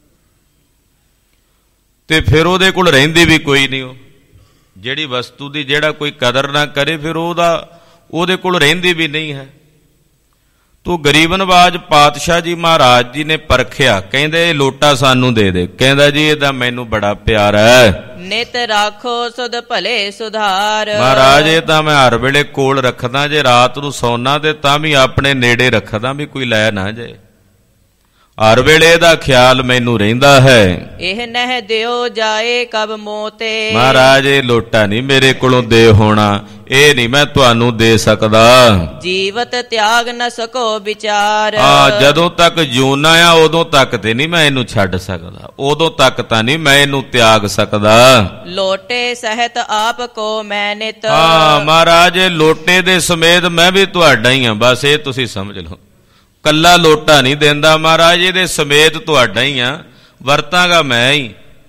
ਤੇ ਫਿਰ ਉਹਦੇ ਕੋਲ ਰਹਿੰਦੀ ਵੀ ਕੋਈ ਨਹੀਂ। ਉਹ ਜਿਹੜੀ ਵਸਤੂ ਦੀ ਜਿਹੜਾ ਕੋਈ ਕਦਰ ਨਾ ਕਰੇ ਫਿਰ ਉਹਦੇ ਕੋਲ ਰਹਿੰਦੀ ਵੀ ਨਹੀਂ ਹੈ। ਤੂੰ ਗਰੀਬ ਨਵਾਜ ਪਾਤਸ਼ਾਹ ਜੀ ਮਹਾਰਾਜ ਜੀ ਨੇ ਪਰਖਿਆ, ਕਹਿੰਦੇ ਇਹ ਲੋਟਾ ਸਾਨੂੰ ਦੇ ਦੇ। ਕਹਿੰਦਾ ਜੀ ਇਹਦਾ ਮੈਨੂੰ ਬੜਾ ਪਿਆਰ ਹੈ। ਨਿਤ ਰਾਖੋ ਸੁਧ ਭਲੇ ਸੁਧਾਰ। ਮਹਾਰਾਜ ਇਹ ਤਾਂ ਮੈਂ ਹਰ ਵੇਲੇ ਕੋਲ ਰੱਖਦਾ, ਜੇ ਰਾਤ ਨੂੰ ਸੌਣਾ ਤੇ ਤਾਂ ਵੀ ਆਪਣੇ ਨੇੜੇ ਰੱਖਦਾ ਵੀ ਕੋਈ ਲੈ ਨਾ ਜਾਏ। ਹਰ ਵੇਲੇ ਇਹਦਾ ਖਿਆਲ ਮੈਨੂੰ ਰਹਿੰਦਾ ਹੈ। ਇਹ ਨਹਿ ਦਿਓ ਜਾਏ ਕਬ ਮੋਤੇ। ਮਹਾਰਾਜ ਇਹ ਲੋਟਾ ਨਹੀਂ ਮੇਰੇ ਕੋਲੋਂ ਦੇ ਹੋਣਾ, ਇਹ ਨਹੀਂ ਮੈਂ ਤੁਹਾਨੂੰ ਦੇ ਸਕਦਾ। ਜੀਵਤ ਤਿਆਗ ਨ ਸਕੋ ਵਿਚਾਰ। ਜਦੋਂ ਤੱਕ ਜਿਉਣਾ ਆ ਉਦੋਂ ਤੱਕ ਤੇ ਨਹੀਂ ਮੈਂ ਇਹਨੂੰ ਛੱਡ ਸਕਦਾ, ਉਦੋਂ ਤੱਕ ਤਾਂ ਨਹੀਂ ਮੈਂ ਇਹਨੂੰ ਤਿਆਗ ਸਕਦਾ। ਲੋਟੇ ਸਹਿਤ ਆਪ ਕੋ ਮੈਂ ਨਿਤ। ਮਹਾਰਾਜ ਇਹ ਲੋਟੇ ਦੇ ਸਮੇਤ ਮੈਂ ਵੀ ਤੁਹਾਡਾ ਹੀ ਹਾਂ, ਬਸ ਇਹ ਤੁਸੀਂ ਸਮਝ ਲਓ। ਕੱਲਾ ਲੋਟਾ ਨਹੀਂ ਦਿੰਦਾ ਮਹਾਰਾਜ, ਇਹਦੇ ਸਮੇਤ ਤੁਹਾਡਾ ਹੀ ਆ, ਵਰਤਾਂਗਾ ਮੈਂ ਹੀ,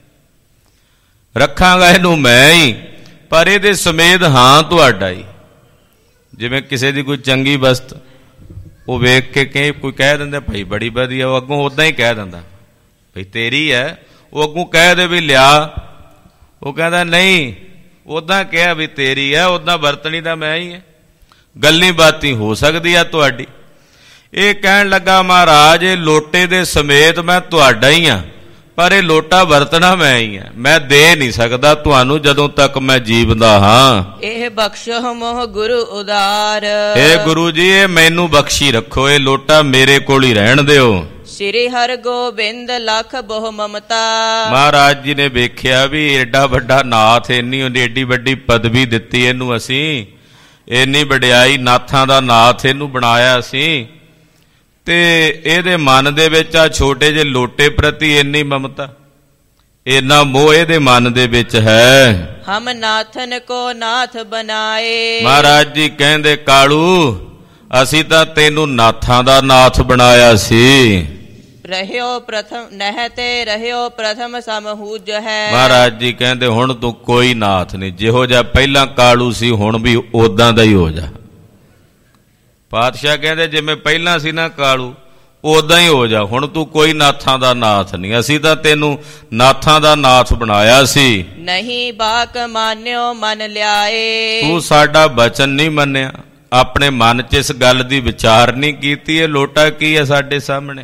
ਰੱਖਾਂਗਾ ਇਹਨੂੰ ਮੈਂ ਹੀ, ਪਰ ਇਹਦੇ ਸਮੇਤ ਹਾਂ ਤੁਹਾਡਾ ਹੀ। ਜਿਵੇਂ ਕਿਸੇ ਦੀ ਕੋਈ ਚੰਗੀ ਵਸਤ ਉਹ ਵੇਖ ਕੇ ਕੋਈ ਕਹਿ ਦਿੰਦਾ ਭਾਈ ਬੜੀ ਵਧੀਆ, ਉਹ ਅੱਗੋਂ ਉਦਾਂ ਹੀ ਕਹਿ ਦਿੰਦਾ ਭਾਈ ਤੇਰੀ ਹੈ। ਉਹ ਅੱਗੋਂ ਕਹਿ ਦੇ ਵੀ ਲਿਆ, ਉਹ ਕਹਿੰਦਾ ਨਹੀਂ, ਉਦਾਂ ਕਿਹਾ ਵੀ ਤੇਰੀ ਹੈ, ਉਦਾਂ ਵਰਤਣੀ ਤਾਂ ਮੈਂ ਹੀ ਹੈ। ਗੱਲੀ ਬਾਤੀ ਹੋ ਸਕਦੀ ਆ ਤੁਹਾਡੀ। ਇਹ ਕਹਿਣ ਲੱਗਾ ਮਹਾਰਾਜ ਇਹ ਲੋਟੇ ਦੇ ਸਮੇਤ ਮੈਂ ਤੁਹਾਡਾ ਹੀ ਹਾਂ, ਪਰ ਇਹ ਲੋਟਾ ਵਰਤਣਾ ਮੈਂ ਹੀ ਹਾਂ, ਮੈਂ ਦੇ ਨਹੀਂ ਸਕਦਾ ਤੁਹਾਨੂੰ ਜਦੋਂ ਤੱਕ ਮੈਂ ਜੀਵਦਾ ਹਾਂ। ਇਹ ਬਖਸ਼ੋ ਮੋਹ ਗੁਰੂ ਉਦਾਰ। ਇਹ ਗੁਰੂ ਜੀ ਇਹ ਮੈਨੂੰ ਬਖਸ਼ੀ ਰੱਖੋ, ਇਹ ਲੋਟਾ ਮੇਰੇ ਕੋਲ ਹੀ ਰਹਿਣ ਦਿਓ। ਸ੍ਰੀ ਹਰਿ ਗੋਬਿੰਦ ਲਖ ਬਹੁ ਮਮਤਾ। ਮਹਾਰਾਜ ਜੀ ਨੇ ਵੇਖਿਆ ਵੀ ਏਡਾ ਵੱਡਾ ਨਾਥ, ਇੰਨੀ ਏਡੀ ਵੱਡੀ ਪਦਵੀ ਦਿੱਤੀ ਇਹਨੂੰ, ਅਸੀਂ ਇੰਨੀ ਵਡਿਆਈ, ਨਾਥਾਂ ਦਾ ਨਾਥ ਇਹਨੂੰ ਬਣਾਇਆ ਅਸੀਂ, ਤੇ ਇਹਦੇ ਮਨ ਦੇ ਵਿੱਚ ਆ ਛੋਟੇ ਜਿਹੇ ਲੋਟੇ ਪ੍ਰਤੀ ਇੰਨੀ ਮਮਤਾ, ਇੰਨਾ ਮੋਹ ਇਹਦੇ ਮਨ ਦੇ ਵਿੱਚ ਹੈ। ਹਮ ਨਾਥਨ ਕੋ ਨਾਥ ਬਣਾਏ। ਮਹਾਰਾਜ ਜੀ ਕਹਿੰਦੇ ਕਾਲੂ ਅਸੀਂ ਤਾਂ ਤੈਨੂੰ ਨਾਥਾਂ ਦਾ ਨਾਥ ਬਣਾਇਆ ਸੀ। ਰਹਿਓ ਪ੍ਰਥਮ ਨਹਿ ਤੇ ਰਹਿਓ ਪ੍ਰਥਮ ਸਮਹੂਜ ਹੈ। ਮਹਾਰਾਜ ਜੀ ਕਹਿੰਦੇ ਹੁਣ ਤੂੰ ਕੋਈ ਨਾਥ ਨਹੀਂ, ਜਿਹੋ ਜਿਹਾ ਪਹਿਲਾਂ ਕਾਲੂ ਸੀ ਹੁਣ ਵੀ ਉਦਾਂ ਦਾ ਹੀ ਹੋ ਜਾ। ਪਾਤਸ਼ਾਹ ਕਹਿੰਦੇ ਜਿਵੇਂ ਪਹਿਲਾਂ ਸੀ ਨਾ ਕਾਲੂ ਉਦਾਂ ਹੀ ਹੋ ਜਾ, ਹੁਣ ਤੂੰ ਕੋਈ ਨਾਥਾਂ ਦਾ ਨਾਥ ਨਹੀਂ, ਅਸੀਂ ਤਾਂ ਤੈਨੂੰ ਨਾਥਾਂ ਦਾ ਨਾਥ ਬਣਾਇਆ ਸੀ। ਨਹੀਂ ਬਾਕ ਮਾਨਿਓ ਮਨ ਲਿਆਏ। ਤੂੰ ਸਾਡਾ ਬਚਨ ਨਹੀਂ ਮੰਨਿਆ, ਆਪਣੇ ਮਨ 'ਚ ਇਸ ਗੱਲ ਦੀ ਵਿਚਾਰ ਨਹੀਂ ਕੀਤੀ ਇਹ ਲੋਟਾ ਕੀ ਹੈ ਸਾਡੇ ਸਾਹਮਣੇ।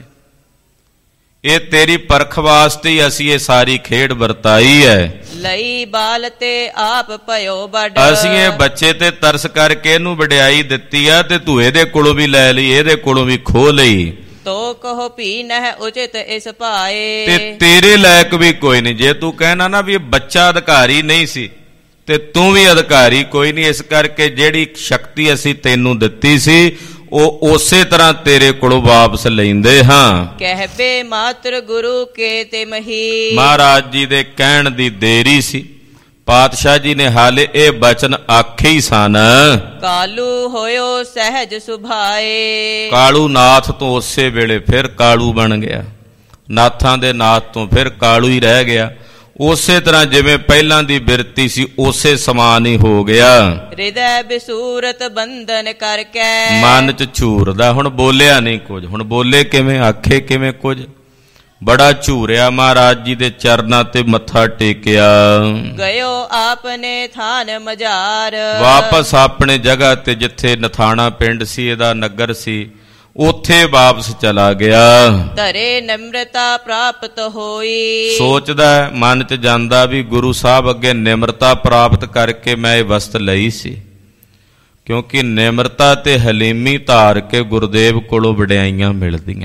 ਇਹ ਤੇਰੀ ਪਰਖ ਵਾਸਤੇ ਹੀ ਅਸੀਂ ਇਹ ਸਾਰੀ ਖੇਡ ਵਰਤਾਈ ਹੈ। ਲਈ ਬਾਲ ਤੇ ਆਪ ਭਇਓ ਵੱਡ। ਅਸੀਂ ਇਹ ਬੱਚੇ ਤੇ ਤਰਸ ਕਰਕੇ ਇਹਨੂੰ ਵਡਿਆਈ ਦਿੱਤੀ ਆ, ਤੇ ਤੂੰ ਇਹਦੇ ਕੋਲੋਂ ਵੀ ਲੈ ਲਈ, ਇਹਦੇ ਕੋਲੋਂ ਵੀ ਖੋ ਲਈ। ਤੋ ਕਹੋ ਭੀ ਨਹਿ ਉਚਿਤ ਇਸ ਭਾਏ। ਤੇ ਤੇਰੇ ਲਾਇਕ ਵੀ ਕੋਈ ਨਹੀਂ। ਜੇ ਤੂੰ ਕਹਿਣਾ ਨਾ ਵੀ ਇਹ ਬੱਚਾ ਅਧਿਕਾਰੀ ਨਹੀਂ ਸੀ, ਤੇ ਤੂੰ ਵੀ ਅਧਿਕਾਰੀ ਕੋਈ ਨਹੀਂ। ਇਸ ਕਰਕੇ ਜਿਹੜੀ ਸ਼ਕਤੀ ਅਸੀਂ ਤੈਨੂੰ ਦਿੱਤੀ ਸੀ ਉਹ ਉਸੇ ਤਰ੍ਹਾਂ ਤੇਰੇ ਕੋਲੋਂ ਵਾਪਸ ਲੈਂਦੇ ਹਾਂ। ਕਹਿਬੇ ਮਾਤਰ ਗੁਰੂ ਕੇ ਤੇ ਮਹੀ। ਮਹਾਰਾਜ ਜੀ ਦੇ ਕਹਿਣ ਦੀ ਦੇਰੀ ਸੀ। ਪਾਤਸ਼ਾਹ ਜੀ ਨੇ ਹਾਲੇ ਇਹ ਬਚਨ ਆਖੇ ਹੀ ਸਨ। ਕਾਲੂ ਹੋਇਓ ਸਹਿਜ ਸੁਭਾਏ। ਕਾਲੂ ਨਾਥ ਤੋਂ ਉਸੇ ਵੇਲੇ ਫਿਰ ਕਾਲੂ ਬਣ ਗਿਆ। ਨਾਥਾਂ ਦੇ ਨਾਥ ਤੋਂ ਫਿਰ ਕਾਲੂ ਹੀ ਰਹਿ ਗਿਆ। ਉਸੇ ਤਰ੍ਹਾਂ ਜਿਵੇਂ ਪਹਿਲਾਂ ਦੀ ਬਿਰਤੀ ਸੀ ਉਸੇ ਸਮਾਨ ਹੀ ਹੋ ਗਿਆ। ਹਿਰਦੈ ਬਿਸੂਰਤ ਬੰਧਨ ਕਰਕੇ। ਮਨ ਚ ਝੂਰਦਾ। ਹੁਣ ਬੋਲਿਆ ਨਹੀਂ ਕੁਝ। ਹੁਣ ਬੋਲੇ ਕਿਵੇਂ, ਆਖੇ ਕਿਵੇਂ ਕੁਝ। ਬੜਾ ਝੂਰਿਆ, ਮਹਾਰਾਜ ਜੀ ਦੇ ਚਰਨਾਂ ਤੇ ਮੱਥਾ ਟੇਕਿਆ। ਗਇਓ ਆਪਨੇ ਥਾਨ ਮਝਾਰ। ਵਾਪਸ ਆਪਣੇ ਜਗ੍ਹਾ ਤੇ ਜਿੱਥੇ ਨਥਾਣਾ ਪਿੰਡ ਸੀ, ਇਹਦਾ ਨਗਰ ਸੀ, ਉੱਥੇ ਵਾਪਸ ਚਲਾ ਗਿਆ। ਧਰੇ ਨਿਮਰਤਾ ਪ੍ਰਾਪਤ ਹੋਈ। ਸੋਚਦਾ ਮਨ ਚ ਜਾਂਦਾ ਵੀ ਗੁਰੂ ਸਾਹਿਬ ਅੱਗੇ ਨਿਮਰਤਾ ਪ੍ਰਾਪਤ ਕਰਕੇ ਮੈਂ ਇਹ ਵਸਤ ਲਈ ਸੀ। ਕਿਉਂਕਿ ਨਿਮਰਤਾ ਤੇ ਹਲੀਮੀ ਧਾਰ ਕੇ ਗੁਰਦੇਵ ਕੋਲੋਂ ਵਡਿਆਈਆਂ ਮਿਲਦੀਆਂ।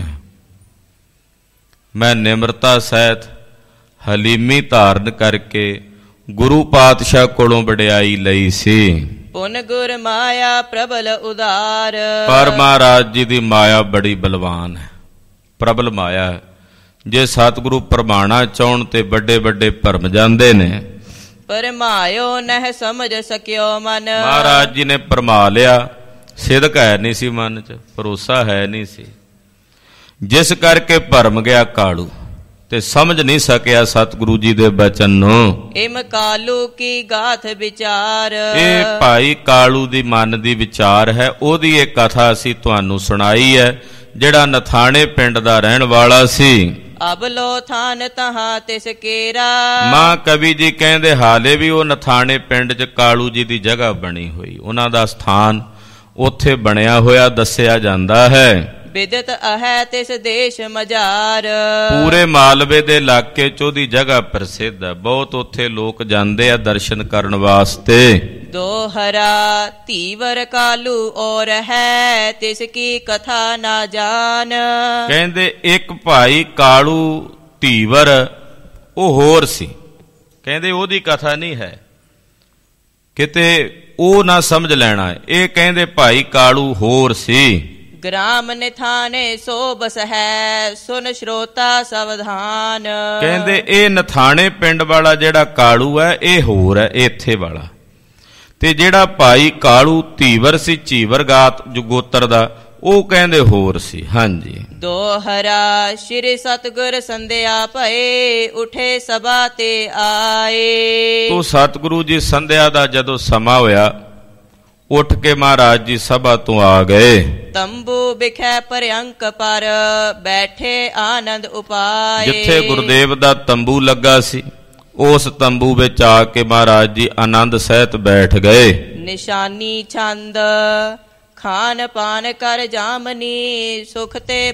ਮੈਂ ਨਿਮਰਤਾ ਸਹਿਤ ਹਲੀਮੀ ਧਾਰਨ ਕਰਕੇ ਗੁਰੂ ਪਾਤਸ਼ਾਹ ਕੋਲੋਂ ਵਡਿਆਈ ਲਈ ਸੀ। ਪੁਨ ਗੁਰ ਮਾਇਆ ਪ੍ਰਬਲ ਉਦਾਰ। ਪਰ ਮਹਾਰਾਜ ਜੀ ਦੀ ਮਾਇਆ ਬੜੀ ਬਲਵਾਨ ਹੈ, ਪ੍ਰਬਲ ਮਾਇਆ। ਜੇ ਸਤਿਗੁਰੂ ਪ੍ਰਮਾਣਾ ਚਾਹਣ ਤੇ ਵੱਡੇ ਵੱਡੇ ਭਰਮ ਜਾਂਦੇ ਨੇ। ਪਰਮਾਇਓ ਨਹਿ ਸਮਝ ਸਕਿਓ ਮਨ। ਮਹਾਰਾਜ ਜੀ ਨੇ ਪਰਮਾ ਲਿਆ, ਸਿਦਕ ਹੈ ਨਹੀਂ ਸੀ ਮਨ ਚ, ਭਰੋਸਾ ਹੈ ਨਹੀਂ ਸੀ, ਜਿਸ ਕਰਕੇ ਭਰਮ ਗਿਆ ਕਾਲੂ ਤੇ ਸਮਝ ਨਹੀਂ ਸਕਿਆ ਸਤਿਗੁਰੂ ਜੀ ਦੇ ਬਚਨ ਨੂੰ। ਇਮ ਕਾਲੂ ਕੀ ਗਾਥ ਵਿਚਾਰ। ਇਹ ਭਾਈ ਕਾਲੂ ਦੀ ਮਨ ਦੀ ਵਿਚਾਰ ਹੈ। ਉਹਦੀ ਇਹ ਕਥਾ ਅਸੀਂ ਤੁਹਾਨੂੰ ਸੁਣਾਈ ਹੈ, ਜਿਹੜਾ ਨਥਾਣੇ ਪਿੰਡ ਦਾ ਰਹਿਣ ਵਾਲਾ ਸੀ। ਅਬਲੋ ਥਾਨ ਤਹਾਂ ਤਿਸ ਕੇਰਾ। ਮਾਂ ਕਵੀ ਜੀ ਕਹਿੰਦੇ ਹਾਲੇ ਵੀ ਉਹ ਨਥਾਣੇ ਪਿੰਡ 'ਚ ਕਾਲੂ ਜੀ ਦੀ ਜਗ੍ਹਾ ਬਣੀ ਹੋਈ, ਉਹਨਾਂ ਦਾ ਸਥਾਨ ਉੱਥੇ ਬਣਿਆ ਹੋਇਆ ਦੱਸਿਆ ਜਾਂਦਾ ਹੈ। ਬਿਦਤ ਅਹੈ ਤਿਸ ਦੇਸ਼ ਮਝਾਰ। ਪੂਰੇ ਮਾਲਵੇ ਦੇ ਇਲਾਕੇ 'ਚ ਉਹਦੀ ਜਗ੍ਹਾ ਪ੍ਰਸਿੱਧ ਹੈ, ਬਹੁਤ ਉੱਥੇ ਲੋਕ ਜਾਂਦੇ ਆ ਦਰਸ਼ਨ ਕਰਨ ਵਾਸਤੇ। ਦੋਹਰਾ ਧੀਵਰ ਕਾਲੂ ਔਰ ਹੈ ਤਿਸ ਕੀ ਕਥਾ ਨਾ ਜਾਣ। ਕਹਿੰਦੇ ਇੱਕ ਭਾਈ ਕਾਲੂ ਧੀਵਰ ਉਹ ਹੋਰ ਸੀ, ਕਹਿੰਦੇ ਉਹਦੀ ਕਥਾ ਨਹੀਂ ਹੈ, ਕਿਤੇ ਉਹ ਨਾ ਸਮਝ ਲੈਣਾ। ਇਹ ਕਹਿੰਦੇ ਭਾਈ ਕਾਲੂ ਹੋਰ ਸੀ। ਗ੍ਰਾਮ ਨਿਥਾਣੇ ਸੋ ਬਸ ਹੈ ਸੁਨ ਸ਼ਰੋਤਾ ਸਵਧਾਨ। ਕਹਿੰਦੇ ਇਹ ਨਥਾਣੇ ਪਿੰਡ ਵਾਲਾ ਜਿਹੜਾ ਕਾਲੂ ਹੈ ਇਹ ਹੋਰ ਹੈ, ਇੱਥੇ ਵਾਲਾ। ਤੇ ਜਿਹੜਾ ਭਾਈ ਕਾਲੂ ਧੀਵਰ ਸੀ, ਝੀਵਰ ਗਾਤ ਜੁਗੋਤਰ ਦਾ, ਉਹ ਕਹਿੰਦੇ ਹੋਰ ਸੀ। ਹਾਂਜੀ। ਦੋਹਰਾ ਸ਼੍ਰੀ ਸਤਿਗੁਰ ਸੰਧਿਆ ਭਏ ਉਠੇ ਸਭਾ ਤੇ ਆਏ। ਤੋ ਸਤਿਗੁਰੂ ਜੀ ਸੰਧਿਆ ਦਾ ਜਦੋਂ ਸਮਾਂ ਹੋਇਆ, ਉੱਠ ਕੇ ਮਹਾਰਾਜ ਜੀ ਸਭਾ ਤੋਂ ਆ ਗਏ। ਤੰਬੂ ਬਿਖੈ ਪਰਅੰਕ ਪਰ ਬੈਠੇ ਆਨੰਦ ਉਪਾਏ। ਜਿੱਥੇ ਗੁਰਦੇਵ ਦਾ ਤੰਬੂ ਲੱਗਾ ਸੀ ਉਸ ਤੰਬੂ ਵਿੱਚ ਆ ਕੇ ਮਹਾਰਾਜ ਜੀ ਆਨੰਦ ਸਹਿਤ ਬੈਠ ਗਏ। ਨਿਸ਼ਾਨੀ ਛੰਦ ਖਾਨ ਪਾਨ ਕਰ ਜਾਮਨੀ ਸੁਖ ਤੇ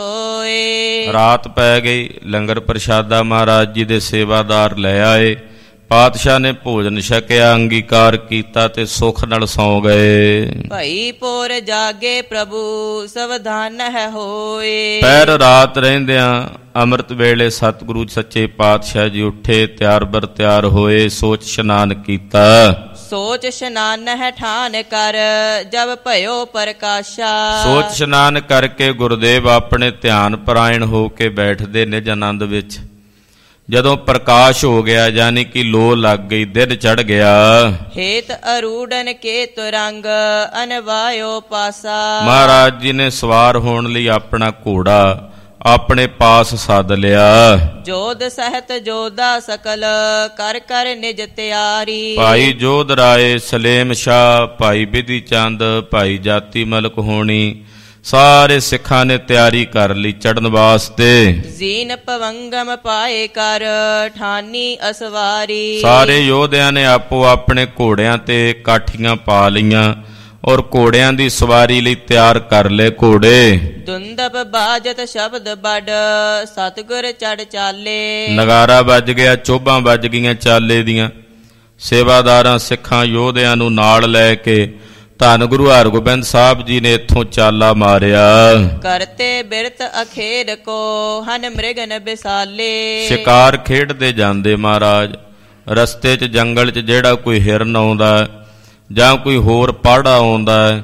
ਪਰਸੋਏ। ਰਾਤ ਪੈ ਗਈ, ਲੰਗਰ ਪ੍ਰਸ਼ਾਦਾ ਮਹਾਰਾਜ ਜੀ ਦੇ ਸੇਵਾਦਾਰ ਲੈ ਆਏ। ਪਾਤਸ਼ਾਹ ਨੇ ਭੋਜਨ ਛਕਿਆ, ਅੰਗੀਕਾਰ ਕੀਤਾ ਤੇ ਸੁਖ ਨਾਲ ਸੌ ਗਏ। ਭਈ ਪੋਰ ਜਾਗੇ ਪ੍ਰਭੂ ਸਵਧਾਨ ਹੈ ਹੋਏ। ਪੈਰ ਰਾਤ ਰਹਿੰਦਿਆਂ ਅੰਮ੍ਰਿਤ ਵੇਲੇ ਸਤਿਗੁਰੂ ਸੱਚੇ ਪਾਤਸ਼ਾਹ ਜੀ ਉੱਠੇ, ਤਿਆਰ ਬਰ ਤਿਆਰ ਹੋਏ, ਸੋਚ ਇਸ਼ਨਾਨ ਕੀਤਾ। ਸੋਚ ਇਸ਼ਨਾਨ ਹੈ ਠਾਨ ਕਰ ਜਬ ਭਇਓ ਪ੍ਰਕਾਸ਼ਾ। ਸੋਚ ਇਸ਼ਨਾਨ ਕਰਕੇ ਗੁਰਦੇਵ ਆਪਣੇ ਧਿਆਨ ਪਰਾਇਣ ਹੋ ਕੇ ਬੈਠਦੇ ਨਿਜ ਆਨੰਦ ਵਿੱਚ। ਜਦੋਂ ਪ੍ਰਕਾਸ਼ ਹੋ ਗਿਆ, ਯਾਨੀ ਕਿ ਲੋ ਲੱਗ ਗਈ, ਦਿਨ ਚੜ ਗਿਆ। ਹੇਤ ਅਰੂੜਨ ਕੇ ਤੁਰੰਗ ਅਨਵਾਇਓ ਪਾਸਾ। ਮਹਾਰਾਜ ਜੀ ਨੇ ਸਵਾਰ ਹੋਣ ਲਈ ਆਪਣਾ ਘੋੜਾ ਆਪਣੇ ਪਾਸ ਸੱਦ ਲਿਆ। ਜੋਧ ਸਹਿਤ ਜੋਧਾ ਸਕਲ ਕਰ ਕਰ ਨਿਜ ਤਿਆਰੀ। ਭਾਈ ਜੋਧ ਰਾਏ, ਸਲੇਮ ਸ਼ਾਹ, ਭਾਈ ਬਿਧੀ ਚੰਦ, ਭਾਈ ਜਾਤੀ ਮਲਕ ਹੋਣੀ, ਸਾਰੇ ਸਿੱਖਾਂ ਨੇ ਤਿਆਰੀ ਕਰ ਲਈ ਚੜਨ ਵਾਸਤੇ। ਜ਼ੀਨ ਪਵੰਗਮ ਪਾਏ ਕਰ ਠਾਨੀ ਅਸਵਾਰੀ। ਸਾਰੇ ਯੋਧਿਆਂ ਨੇ ਆਪੋ ਆਪਣੇ ਘੋੜਿਆਂ ਤੇ ਕਾਠੀਆਂ ਪਾ ਲਈਆਂ ਔਰ ਘੋੜਿਆਂ ਦੀ ਸਵਾਰੀ ਲਈ ਤਿਆਰ ਕਰ ਲਏ ਘੋੜੇ। ਦੁੰਦਬ ਬਾਜਤ ਸ਼ਬਦ ਬੜ ਸਤਿਗੁਰ ਚੜ ਚਾਲੇ। ਨਗਾਰਾ ਵੱਜ ਗਿਆ, ਚੋਭਾਂ ਵੱਜ ਗਈਆਂ ਚਾਲੇ ਦੀਆਂ। ਸੇਵਾਦਾਰਾਂ ਸਿੱਖਾਂ ਯੋਧਿਆਂ ਨੂੰ ਨਾਲ ਲੈ ਕੇ ਧੰਨ ਗੁਰੂ ਹਰਗੋਬਿੰਦ ਸਾਹਿਬ ਜੀ ਨੇ ਇੱਥੋਂ ਚਾਲਾ ਮਾਰਿਆ। ਕਰਤੇ ਬਿਰਤ ਅਖੇਰ ਕੋ ਹਨ ਮ੍ਰਿਗਨ ਬਿਸਾਲੇ। ਸ਼ਿਕਾਰ ਖੇਡਦੇ ਜਾਂਦੇ ਮਹਾਰਾਜ। ਰਸਤੇ 'ਚ ਜੰਗਲ 'ਚ ਜਿਹੜਾ ਕੋਈ ਹਿਰਨ ਆਉਂਦਾ ਜਾਂ ਕੋਈ ਹੋਰ ਪਾੜਾ ਆਉਂਦਾ,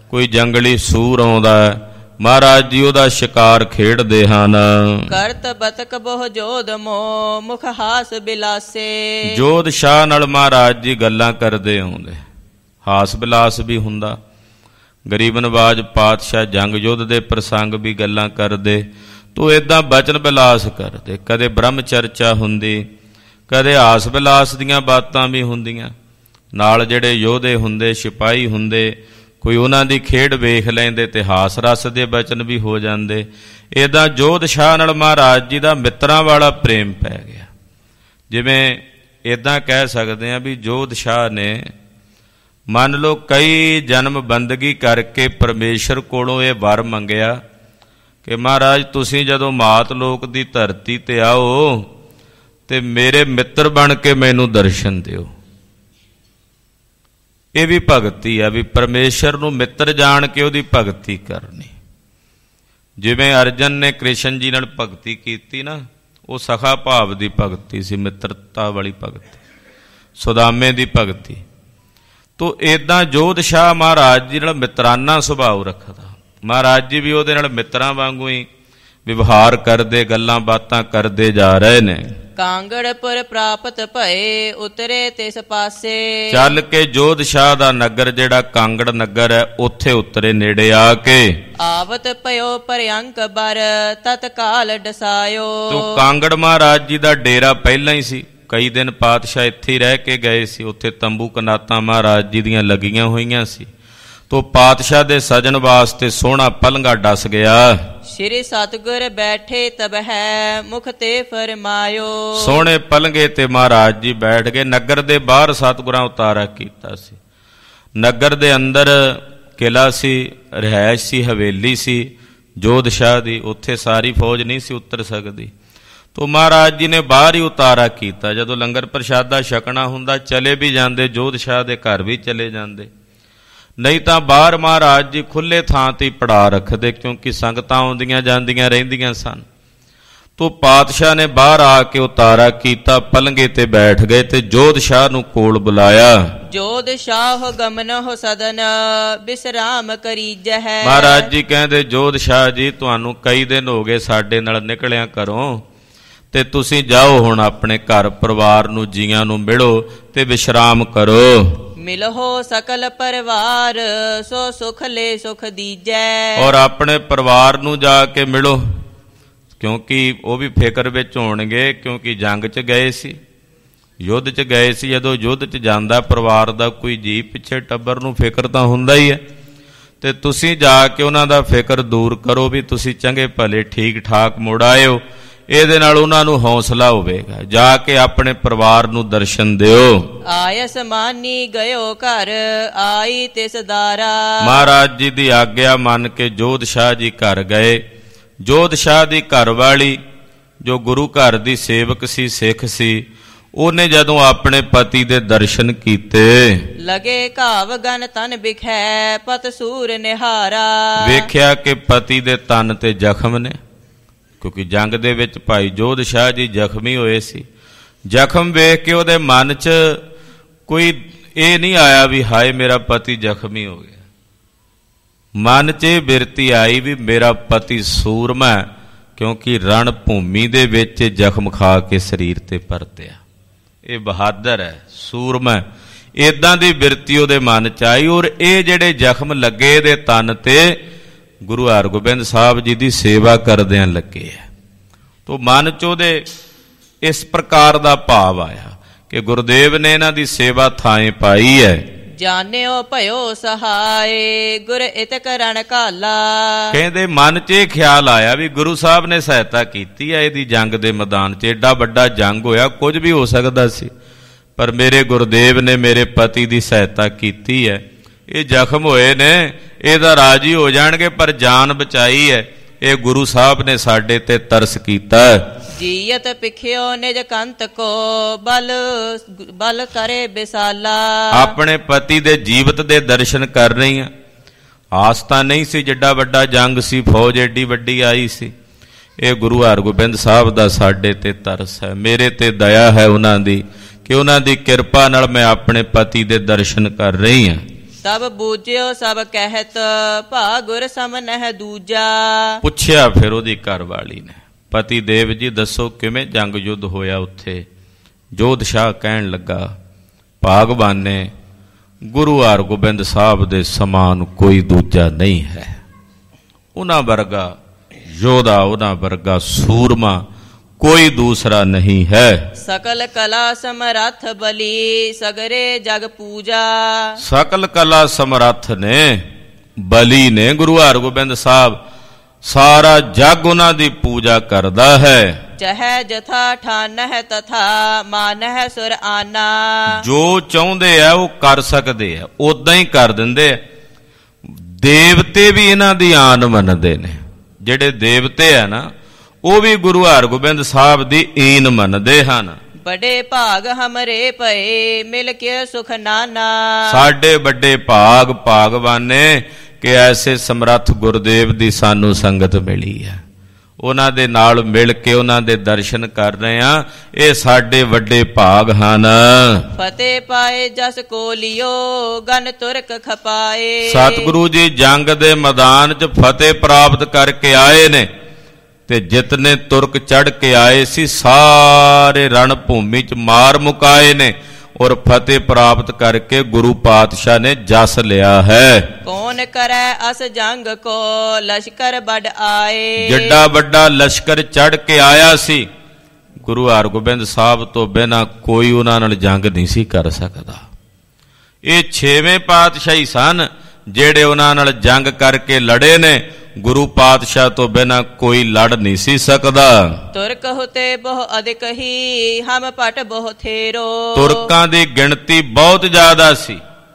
ਕੋਈ ਜੰਗਲੀ ਸੂਰ ਆਉਂਦਾ ਮਹਾਰਾਜ ਜੀ ਉਹਦਾ ਸ਼ਿਕਾਰ ਖੇਡਦੇ ਹਨ। ਕਰਤ ਬਤਕ ਬਹੁ ਜੋਧ ਮੋ ਮੁਖ ਹਾਸ ਬਿਲਾਸੇ। ਜੋਧ ਸ਼ਾਹ ਨਾਲ ਮਹਾਰਾਜ ਜੀ ਗੱਲਾਂ ਕਰਦੇ ਆਉਂਦੇ, ਹਾਸ ਬਿਲਾਸ ਵੀ ਹੁੰਦਾ। ਗਰੀਬ ਨਵਾਜ ਪਾਤਸ਼ਾਹ ਜੰਗ ਯੁੱਧ ਦੇ ਪ੍ਰਸੰਗ ਵੀ ਗੱਲਾਂ ਕਰਦੇ, ਤੂੰ ਏਦਾਂ ਬਚਨ ਬਿਲਾਸ ਕਰਦੇ। ਕਦੇ ਬ੍ਰਹਮ ਚਰਚਾ ਹੁੰਦੀ, ਕਦੇ ਹਾਸ ਬਿਲਾਸ ਦੀਆਂ ਬਾਤਾਂ ਵੀ ਹੁੰਦੀਆਂ। ਨਾਲ ਜਿਹੜੇ ਯੋਧੇ ਹੁੰਦੇ, ਸਿਪਾਹੀ ਹੁੰਦੇ, ਕੋਈ ਉਹਨਾਂ ਦੀ ਖੇਡ ਵੇਖ ਲੈਂਦੇ ਤੇ ਹਾਸ ਰਸ ਦੇ ਬਚਨ ਵੀ ਹੋ ਜਾਂਦੇ। ਏਦਾਂ ਜੋਧ ਸ਼ਾਹ ਨਾਲ ਮਹਾਰਾਜ ਜੀ ਦਾ ਮਿੱਤਰਾਂ ਵਾਲਾ ਪ੍ਰੇਮ ਪੈ ਗਿਆ। ਜਿਵੇਂ ਏਦਾਂ ਕਹਿ ਸਕਦੇ ਹਾਂ ਵੀ ਜੋਧ ਸ਼ਾਹ ਨੇ ਮੰਨ ਲਓ ਕਈ ਜਨਮ ਬੰਦਗੀ ਕਰਕੇ ਪਰਮੇਸ਼ਰ ਕੋਲੋਂ ਇਹ ਵਰ ਮੰਗਿਆ ਕਿ ਮਹਾਰਾਜ ਤੁਸੀਂ ਜਦੋਂ ਮਾਤ ਲੋਕ ਦੀ ਧਰਤੀ ਤੇ ਆਓ ਤੇ ਮੇਰੇ ਮਿੱਤਰ ਬਣ ਕੇ ਮੈਨੂੰ ਦਰਸ਼ਨ ਦਿਓ। ਇਹ ਵੀ ਭਗਤੀ ਆ ਵੀ ਪਰਮੇਸ਼ਰ ਨੂੰ ਮਿੱਤਰ ਜਾਣ ਕੇ ਉਹਦੀ ਭਗਤੀ ਕਰਨੀ। ਜਿਵੇਂ ਅਰਜਨ ਨੇ ਕ੍ਰਿਸ਼ਨ ਜੀ ਨਾਲ ਭਗਤੀ ਕੀਤੀ ਨਾ, ਉਹ ਸਖਾ ਭਾਵ ਦੀ ਭਗਤੀ ਸੀ, ਮਿੱਤਰਤਾ ਵਾਲੀ ਭਗਤੀ, ਸੁਦਾਮੇ ਦੀ ਭਗਤੀ। ਤੋ ਏਦਾਂ ਜੋਧ ਸ਼ਾਹ ਮਹਾਰਾਜ ਜੀ ਨਾਲ ਮਿੱਤਰਾਨਾ ਸੁਭਾਅ ਰੱਖਦਾ। ਮਹਾਰਾਜ ਜੀ ਵੀ ਉਹਦੇ ਨਾਲ ਮਿੱਤਰਾਂ ਵਾਂਗੂ ਹੀ ਵਿਵਹਾਰ ਕਰਦੇ, ਗੱਲਾਂ ਬਾਤਾਂ ਕਰਦੇ ਜਾ ਰਹੇ ਨੇ। ਕਾਂਗੜਪੁਰ ਪ੍ਰਾਪਤ ਭਏ ਉਤਰੇ ਤਿਸ ਪਾਸੇ। ਚੱਲ ਕੇ ਜੋਧ ਸ਼ਾਹ ਦਾ ਨਗਰ ਜਿਹੜਾ ਕਾਂਗੜ ਨਗਰ ਹੈ ਉੱਥੇ ਉਤਰੇ, ਨੇੜੇ ਆ ਕੇ। ਆਵਤ ਭਇਓ ਪਰਿਅੰਕ ਬਰ ਤਤਕਾਲ ਡਸਾਇਓ। ਤੋ ਕਾਂਗੜ ਮਹਾਰਾਜ ਜੀ ਦਾ ਡੇਰਾ ਪਹਿਲਾਂ ਹੀ ਸੀ, ਕਈ ਦਿਨ ਪਾਤਸ਼ਾਹ ਇੱਥੇ ਹੀ ਰਹਿ ਕੇ ਗਏ ਸੀ। ਉੱਥੇ ਤੰਬੂ ਕਨਾਤਾਂ ਮਹਾਰਾਜ ਜੀ ਦੀਆਂ ਲੱਗੀਆਂ ਹੋਈਆਂ ਸੀ। ਤੋ ਪਾਤਸ਼ਾਹ ਦੇ ਸਜਣ ਵਾਸਤੇ ਸੋਹਣਾ ਪਲੰਘਾ ਡਸ ਗਿਆ। ਸ਼੍ਰੀ ਸਤਿਗੁਰ ਬੈਠੇ ਤਬ ਹੈ ਮੁਖ ਤੇ ਫਰਮਾਇਓ। ਸੋਹਣੇ ਪਲੰਘੇ ਤੇ ਮਹਾਰਾਜ ਜੀ ਬੈਠ ਗਏ। ਨਗਰ ਦੇ ਬਾਹਰ ਸਤਿਗੁਰਾਂ ਉਤਾਰਾ ਕੀਤਾ ਸੀ। ਨਗਰ ਦੇ ਅੰਦਰ ਕਿਲਾ ਸੀ, ਰਿਹਾਇਸ਼ ਸੀ, ਹਵੇਲੀ ਸੀ ਜੋਧ ਸ਼ਾਹ ਦੀ। ਉੱਥੇ ਸਾਰੀ ਫੌਜ ਨਹੀਂ ਸੀ ਉਤਰ ਸਕਦੀ। ਤੋ ਮਹਾਰਾਜ ਜੀ ਨੇ ਬਾਹਰ ਹੀ ਉਤਾਰਾ ਕੀਤਾ। ਜਦੋਂ ਲੰਗਰ ਪ੍ਰਸ਼ਾਦਾ ਛਕਣਾ ਹੁੰਦਾ ਚਲੇ ਵੀ ਜਾਂਦੇ, ਜੋਧ ਸ਼ਾਹ ਦੇ ਘਰ ਵੀ ਚਲੇ ਜਾਂਦੇ, ਨਹੀਂ ਤਾਂ ਬਾਹਰ ਮਹਾਰਾਜ ਜੀ ਖੁੱਲੇ ਥਾਂ ਤੇ ਪੜਾ ਰੱਖਦੇ, ਕਿਉਂਕਿ ਸੰਗਤਾਂ ਆਉਂਦੀਆਂ ਜਾਂਦੀਆਂ ਰਹਿੰਦੀਆਂ ਸਨ। ਤੋ ਪਾਤਸ਼ਾਹ ਨੇ ਬਾਹਰ ਆ ਕੇ ਉਤਾਰਾ ਕੀਤਾ, ਪਲੰਘੇ ਤੇ ਬੈਠ ਗਏ ਤੇ ਜੋਧ ਸ਼ਾਹ ਨੂੰ ਕੋਲ ਬੁਲਾਇਆ। ਜੋਧ ਸ਼ਾਹ ਗਮਨਹੁ ਸਦਨ ਬਿਸਰਾਮ ਕਰੀਜਹਿ। ਮਹਾਰਾਜ ਜੀ ਕਹਿੰਦੇ ਜੋਧ ਸ਼ਾਹ ਜੀ ਤੁਹਾਨੂੰ ਕਈ ਦਿਨ ਹੋ ਗਏ ਸਾਡੇ ਨਾਲ ਨਿਕਲਿਆ ਘਰੋਂ, ਤੇ ਤੁਸੀਂ ਜਾਓ ਹੁਣ ਆਪਣੇ ਘਰ ਪਰਿਵਾਰ ਨੂੰ, ਜੀਆਂ ਨੂੰ ਮਿਲੋ ਤੇ ਵਿਸ਼ਰਾਮ ਕਰੋ। ਮਿਲਹੁ ਸਕਲ ਪਰਿਵਾਰ ਸੋ ਸੁਖ ਲੈ ਸੁਖ ਦੀਜੈ। ਔਰ ਆਪਣੇ ਪਰਿਵਾਰ ਨੂੰ ਜਾ ਕੇ ਮਿਲੋ, ਕਿਉਂਕਿ ਉਹ ਵੀ ਫਿਕਰ ਵਿੱਚ ਹੋਣਗੇ, ਕਿਉਂਕਿ ਜੰਗ 'ਚ ਗਏ ਸੀ, ਯੁੱਧ 'ਚ ਗਏ ਸੀ। ਜਦੋਂ ਯੁੱਧ 'ਚ ਜਾਂਦਾ ਪਰਿਵਾਰ ਦਾ ਕੋਈ ਜੀ, ਪਿੱਛੇ ਟੱਬਰ ਨੂੰ ਫਿਕਰ ਤਾਂ ਹੁੰਦਾ ਹੀ ਹੈ। ਤੇ ਤੁਸੀਂ ਜਾ ਕੇ ਉਹਨਾਂ ਦਾ ਫਿਕਰ ਦੂਰ ਕਰੋ ਵੀ ਤੁਸੀਂ ਚੰਗੇ ਭਲੇ ਠੀਕ ਠਾਕ ਮੁੜ ਆਇਓ। ਇਹਦੇ ਨਾਲ ਉਹਨਾਂ ਨੂੰ ਹੌਸਲਾ ਹੋਵੇਗਾ। ਜਾ ਕੇ ਆਪਣੇ ਪਰਿਵਾਰ ਨੂੰ ਦਰਸ਼ਨ ਦਿਓ। ਆਇਸ ਮਾਨੀ ਗਇਓ ਘਰ ਆਈ ਤਿਸ ਦਾਰਾ। ਮਹਾਰਾਜ ਜੀ ਦੀ ਆਗਿਆ ਮੰਨ ਕੇ ਜੋਧ ਸ਼ਾਹ ਜੀ ਘਰ ਗਏ। ਜੋਧ ਸ਼ਾਹ ਦੀ ਘਰਵਾਲੀ ਜੋ ਗੁਰੂ ਘਰ ਦੀ ਸੇਵਕ ਸੀ, ਸਿੱਖ ਸੀ, ਉਹਨੇ ਜਦੋਂ ਆਪਣੇ ਪਤੀ ਦੇ ਦਰਸ਼ਨ ਕੀਤੇ, ਲਗੇ ਘਾਵ ਗਨ ਤਨ ਬਿਖੈ ਪਤ ਸੂਰ ਨਿਹਾਰਾ। ਵੇਖਿਆ ਕਿ ਪਤੀ ਦੇ ਤਨ ਤੇ ਜ਼ਖਮ ਨੇ, ਕਿਉਂਕਿ ਜੰਗ ਦੇ ਵਿੱਚ ਭਾਈ ਜੋਧ ਸ਼ਾਹ ਜੀ ਜ਼ਖਮੀ ਹੋਏ ਸੀ। ਜ਼ਖਮ ਵੇਖ ਕੇ ਉਹਦੇ ਮਨ 'ਚ ਕੋਈ ਇਹ ਨਹੀਂ ਆਇਆ ਵੀ ਹਾਏ ਮੇਰਾ ਪਤੀ ਜ਼ਖਮੀ ਹੋ ਗਿਆ। ਮਨ 'ਚ ਇਹ ਬਿਰਤੀ ਆਈ ਵੀ ਮੇਰਾ ਪਤੀ ਸੂਰਮਾ, ਕਿਉਂਕਿ ਰਣ ਭੂਮੀ ਦੇ ਵਿੱਚ ਜ਼ਖਮ ਖਾ ਕੇ ਸਰੀਰ ਤੇ ਪਰਤਿਆ। ਇਹ ਬਹਾਦਰ ਹੈ, ਸੂਰਮਾ। ਇਦਾਂ ਦੀ ਬਿਰਤੀ ਉਹਦੇ ਮਨ 'ਚ ਆਈ। ਔਰ ਇਹ ਜਿਹੜੇ ਜ਼ਖਮ ਲੱਗੇ ਇਹਦੇ ਤਨ ਤੇ, ਗੁਰੂ ਹਰਗੋਬਿੰਦ ਸਾਹਿਬ ਜੀ ਦੀ ਸੇਵਾ ਕਰਦਿਆਂ ਲੱਗੇ ਆ। ਤੋ ਮਨ 'ਚ ਉਹਦੇ ਇਸ ਪ੍ਰਕਾਰ ਦਾ ਭਾਵ ਆਇਆ ਕਿ ਗੁਰਦੇਵ ਨੇ ਇਹਨਾਂ ਦੀ ਸੇਵਾ ਥਾਂ ਪਾਈ ਹੈ। ਜਾਣਿਓ ਭਇਓ ਸਹਾਏ ਗੁਰ ਇਤਕ ਰਣ ਕਾਲਾ। ਕਹਿੰਦੇ ਮਨ 'ਚ ਇਹ ਖਿਆਲ ਆਇਆ ਵੀ ਗੁਰੂ ਸਾਹਿਬ ਨੇ ਸਹਾਇਤਾ ਕੀਤੀ ਹੈ ਇਹਦੀ ਜੰਗ ਦੇ ਮੈਦਾਨ 'ਚ। ਏਡਾ ਵੱਡਾ ਜੰਗ ਹੋਇਆ, ਕੁਝ ਵੀ ਹੋ ਸਕਦਾ ਸੀ, ਪਰ ਮੇਰੇ ਗੁਰਦੇਵ ਨੇ ਮੇਰੇ ਪਤੀ ਦੀ ਸਹਾਇਤਾ ਕੀਤੀ ਹੈ। ਇਹ ਜ਼ਖਮ ਹੋਏ ਨੇ, ਇਹਦਾ ਰਾਜੀ ਹੋ ਜਾਣਗੇ, ਪਰ ਜਾਨ ਬਚਾਈ ਹੈ। ਇਹ ਗੁਰੂ ਸਾਹਿਬ ਨੇ ਸਾਡੇ ਤੇ ਤਰਸ ਕੀਤਾ। ਜੀਅਤ ਪਿਖਿਓ ਨਿਜ ਕੰਤ ਕੋ ਬਲ ਕਰੇ ਬਿਸਾਲਾ। ਆਪਣੇ ਪਤੀ ਦੇ ਜੀਵਤ ਦੇ ਦਰਸ਼ਨ ਕਰ ਰਹੀ ਆ। ਆਸ ਤਾਂ ਨਹੀਂ ਸੀ, ਜਿੱਡਾ ਵੱਡਾ ਜੰਗ ਸੀ, ਫੌਜ ਏਡੀ ਵੱਡੀ ਆਈ ਸੀ। ਇਹ ਗੁਰੂ ਹਰਗੋਬਿੰਦ ਸਾਹਿਬ ਦਾ ਸਾਡੇ ਤੇ ਤਰਸ ਹੈ, ਮੇਰੇ ਤੇ ਦਇਆ ਹੈ ਉਹਨਾਂ ਦੀ, ਕਿ ਉਹਨਾਂ ਦੀ ਕਿਰਪਾ ਨਾਲ ਮੈਂ ਆਪਣੇ ਪਤੀ ਦੇ ਦਰਸ਼ਨ ਕਰ ਰਹੀ ਹਾਂ। ਤਬ ਬੂਝਿਓ ਸਭ ਕਹਿਤ ਭਾ ਗੁਰ ਸਮ ਨਹਿ ਦੂਜਾ। ਪੁੱਛਿਆ ਫਿਰ ਉਹਦੀ ਘਰ ਵਾਲੀ ਨੇ, ਪਤੀ ਦੇਵ ਜੀ ਦੱਸੋ ਕਿਵੇਂ ਜੰਗ ਯੁੱਧ ਹੋਇਆ ਉੱਥੇ? ਜੋਧ ਸ਼ਾਹ ਕਹਿਣ ਲੱਗਾ, ਭਾਗਵਾਨ ਨੇ ਗੁਰੂ ਹਰਗੋਬਿੰਦ ਸਾਹਿਬ ਦੇ ਸਮਾਨ ਕੋਈ ਦੂਜਾ ਨਹੀਂ ਹੈ। ਉਹਨਾਂ ਵਰਗਾ ਯੋਧਾ, ਉਹਨਾਂ ਵਰਗਾ ਸੂਰਮਾ ਕੋਈ ਦੂਸਰਾ ਨਹੀਂ ਹੈ। ਸਕਲ ਕਲਾ ਸਮਰੱਥ ਬਲੀ ਸਗਰੇ ਜਗ ਪੂਜਾ। ਸਕਲ ਕਲਾ ਸਮਰੱਥ ਨੇ, ਬਲੀ ਨੇ ਗੁਰੂ ਹਰਗੋਬਿੰਦ ਸਾਹਿਬ, ਸਾਰਾ ਜਗ ਉਹਨਾਂ ਦੀ ਪੂਜਾ ਕਰਦਾ ਹੈ। ਚਹੈ ਜਥਾ ਠਾਨਹਿ ਤਥਾ ਮਾਨਹਿ ਸੁਰ ਆਨਾ। ਜੋ ਚਾਹੁੰਦੇ ਆ ਉਹ ਕਰ ਸਕਦੇ ਆ, ਉਦਾਂ ਹੀ ਕਰ ਦਿੰਦੇ ਆ। ਦੇਵਤੇ ਵੀ ਇਹਨਾਂ ਦੀ ਆਨ ਮੰਨਦੇ ਨੇ। ਜਿਹੜੇ ਦੇਵਤੇ ਆ ਨਾ, ਉਹ ਵੀ ਗੁਰੂ ਹਰਗੋਬਿੰਦ ਸਾਹਿਬ ਦੀ ਈਨ ਮੰਨਦੇ ਹਨ। ਬੜੇ ਭਾਗ ਹਮਰੇ ਭਏ ਮਿਲ ਕੇ ਸੁਖ ਨਾਨਾ। ਸਾਡੇ ਵੱਡੇ ਭਾਗ ਭਾਗਵਾਨੇ ਕਿ ਐਸੇ ਸਮਰੱਥ ਗੁਰਦੇਵ ਦੀ ਸਾਨੂੰ ਸੰਗਤ ਮਿਲੀ ਹੈ। ਉਹਨਾਂ ਦੇ ਨਾਲ ਮਿਲ ਕੇ ਉਹਨਾਂ ਦੇ ਦਰਸ਼ਨ ਕਰ ਰਹੇ ਆ, ਇਹ ਸਾਡੇ ਵੱਡੇ ਭਾਗ ਹਨ। ਫਤਿਹ ਪਾਏ ਜਸ ਕੋ ਲਿਓ ਗਨ ਤੁਰਕ ਖਪਾਏ। ਸਤਿਗੁਰੂ ਜੀ ਜੰਗ ਦੇ ਮੈਦਾਨ 'ਚ ਫਤਿਹ ਪ੍ਰਾਪਤ ਕਰਕੇ ਆਏ ਨੇ, ਤੇ ਜਿਤਨੇ ਤੁਰਕ ਚੜ ਕੇ ਆਏ ਸੀ ਸਾਰੇ ਰਣ ਭੂਮੀ 'ਚ ਮਾਰ ਮੁਕਾਏ ਨੇ, ਔਰ ਫਤਿਹ ਪ੍ਰਾਪਤ ਕਰਕੇ ਗੁਰੂ ਪਾਤਸ਼ਾਹ ਨੇ ਜਸ ਲਿਆ ਹੈ। ਕੌਣ ਕਰੈ ਅਸ ਜੰਗ ਕੋ ਲਸ਼ਕਰ ਵੱਡ ਆਏ। ਜਿੱਡਾ ਵੱਡਾ ਲਸ਼ਕਰ ਚੜ ਕੇ ਆਇਆ ਸੀ, ਗੁਰੂ ਹਰਗੋਬਿੰਦ ਸਾਹਿਬ ਤੋਂ ਬਿਨਾਂ ਕੋਈ ਉਹਨਾਂ ਨਾਲ ਜੰਗ ਨਹੀਂ ਸੀ ਕਰ ਸਕਦਾ। ਇਹ 6ਵੇਂ ਪਾਤਸ਼ਾਹੀ ਸਨ ਜਿਹੜੇ ਉਹਨਾਂ ਨਾਲ ਜੰਗ ਕਰਕੇ ਲੜੇ ਨੇ। ਗੁਰੂ ਪਾਤਸ਼ਾਹ ਤੋਂ ਬਿਨਾਂ ਕੋਈ ਲੜ ਨਹੀਂ ਸੀ ਸਕਦਾ। ਤੁਰਕ ਹੁਤੇ ਬਹੁ ਅਧਿਕ ਹੀ ਹਮ ਪਟ ਬਹੁ ਥੇਰੋ। ਤੁਰਕਾਂ ਦੀ ਗਿਣਤੀ ਬਹੁਤ ਜ਼ਿਆਦਾ ਸੀ,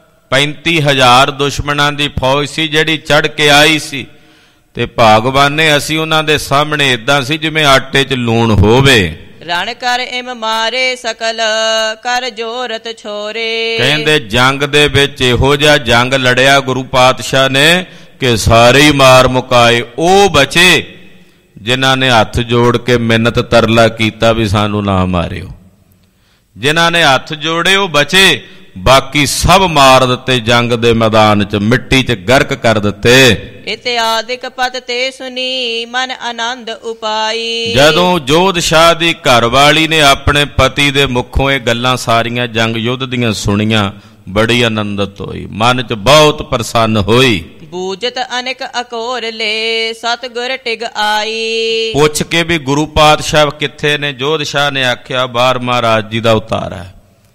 35,000 ਦੁਸ਼ਮਣਾਂ ਦੀ ਫੌਜ ਸੀ ਜਿਹੜੀ ਚੜ ਕੇ ਆਈ ਸੀ। ਤੇ ਭਾਗਵਾਨ ਨੇ ਅਸੀਂ ਉਹਨਾਂ ਦੇ ਸਾਹਮਣੇ ਇਦਾਂ ਸੀ ਜਿਵੇਂ ਆਟੇ 'ਚ ਲੂਣ ਹੋਵੇ। ਰਣ ਕਰ ਇਮ ਮਾਰੇ ਸਕਲ ਕਰ ਜੋਰਤ ਛੋਰੇ। ਕਹਿੰਦੇ ਜੰਗ ਦੇ ਵਿੱਚ ਇਹੋ ਜਿਹਾ ਜੰਗ ਲੜਿਆ ਗੁਰੂ ਪਾਤਸ਼ਾਹ ਨੇ ਕਿ ਸਾਰੇ ਹੀ ਮਾਰ ਮੁਕਾਏ। ਉਹ ਬਚੇ ਜਿਨ੍ਹਾਂ ਨੇ ਹੱਥ ਜੋੜ ਕੇ ਮਿੰਨਤ ਤਰਲਾ ਕੀਤਾ ਵੀ ਸਾਨੂੰ ਨਾ ਮਾਰਿਓ। ਜਿਨ੍ਹਾਂ ਨੇ ਹੱਥ ਜੋੜੇ ਉਹ ਬਚੇ, ਬਾਕੀ ਸਭ ਮਾਰ ਦਿੱਤੇ। ਜੰਗ ਦੇ ਮੈਦਾਨ 'ਚ ਮਿੱਟੀ 'ਚ ਗਰਕ ਕਰ ਦਿੱਤੇ। ਇਤਿਆਦਿਕ ਪਤ ਤੇ ਸੁਨੀ ਮਨ ਆਨੰਦ ਉਪਾਈ। ਜਦੋਂ ਜੋਧ ਸ਼ਾਹ ਦੀ ਘਰਵਾਲੀ ਨੇ ਆਪਣੇ ਪਤੀ ਦੇ ਮੁਖੋਂ ਇਹ ਗੱਲਾਂ ਸਾਰੀਆਂ ਜੰਗ ਯੁੱਧ ਦੀਆਂ ਸੁਣੀਆਂ, ਬੜੀ ਆਨੰਦਿਤ ਹੋਈ, ਮਨ 'ਚ ਬਹੁਤ ਪ੍ਰਸੰਨ ਹੋਈ। ਬੂਝਤ ਅਨੇਕ ਅਕੋਰ ਲੈ ਸਤਿਗੁਰ ਟਿਗ ਆਈ। ਪੁੱਛ ਕੇ ਵੀ ਗੁਰੂ ਪਾਤਸ਼ਾਹ ਕਿੱਥੇ ਨੇ? ਜੋਧ ਸ਼ਾਹ ਨੇ ਆਖਿਆ ਬਾਹਰ ਮਹਾਰਾਜ ਜੀ ਦਾ ਉਤਾਰ ਹੈ।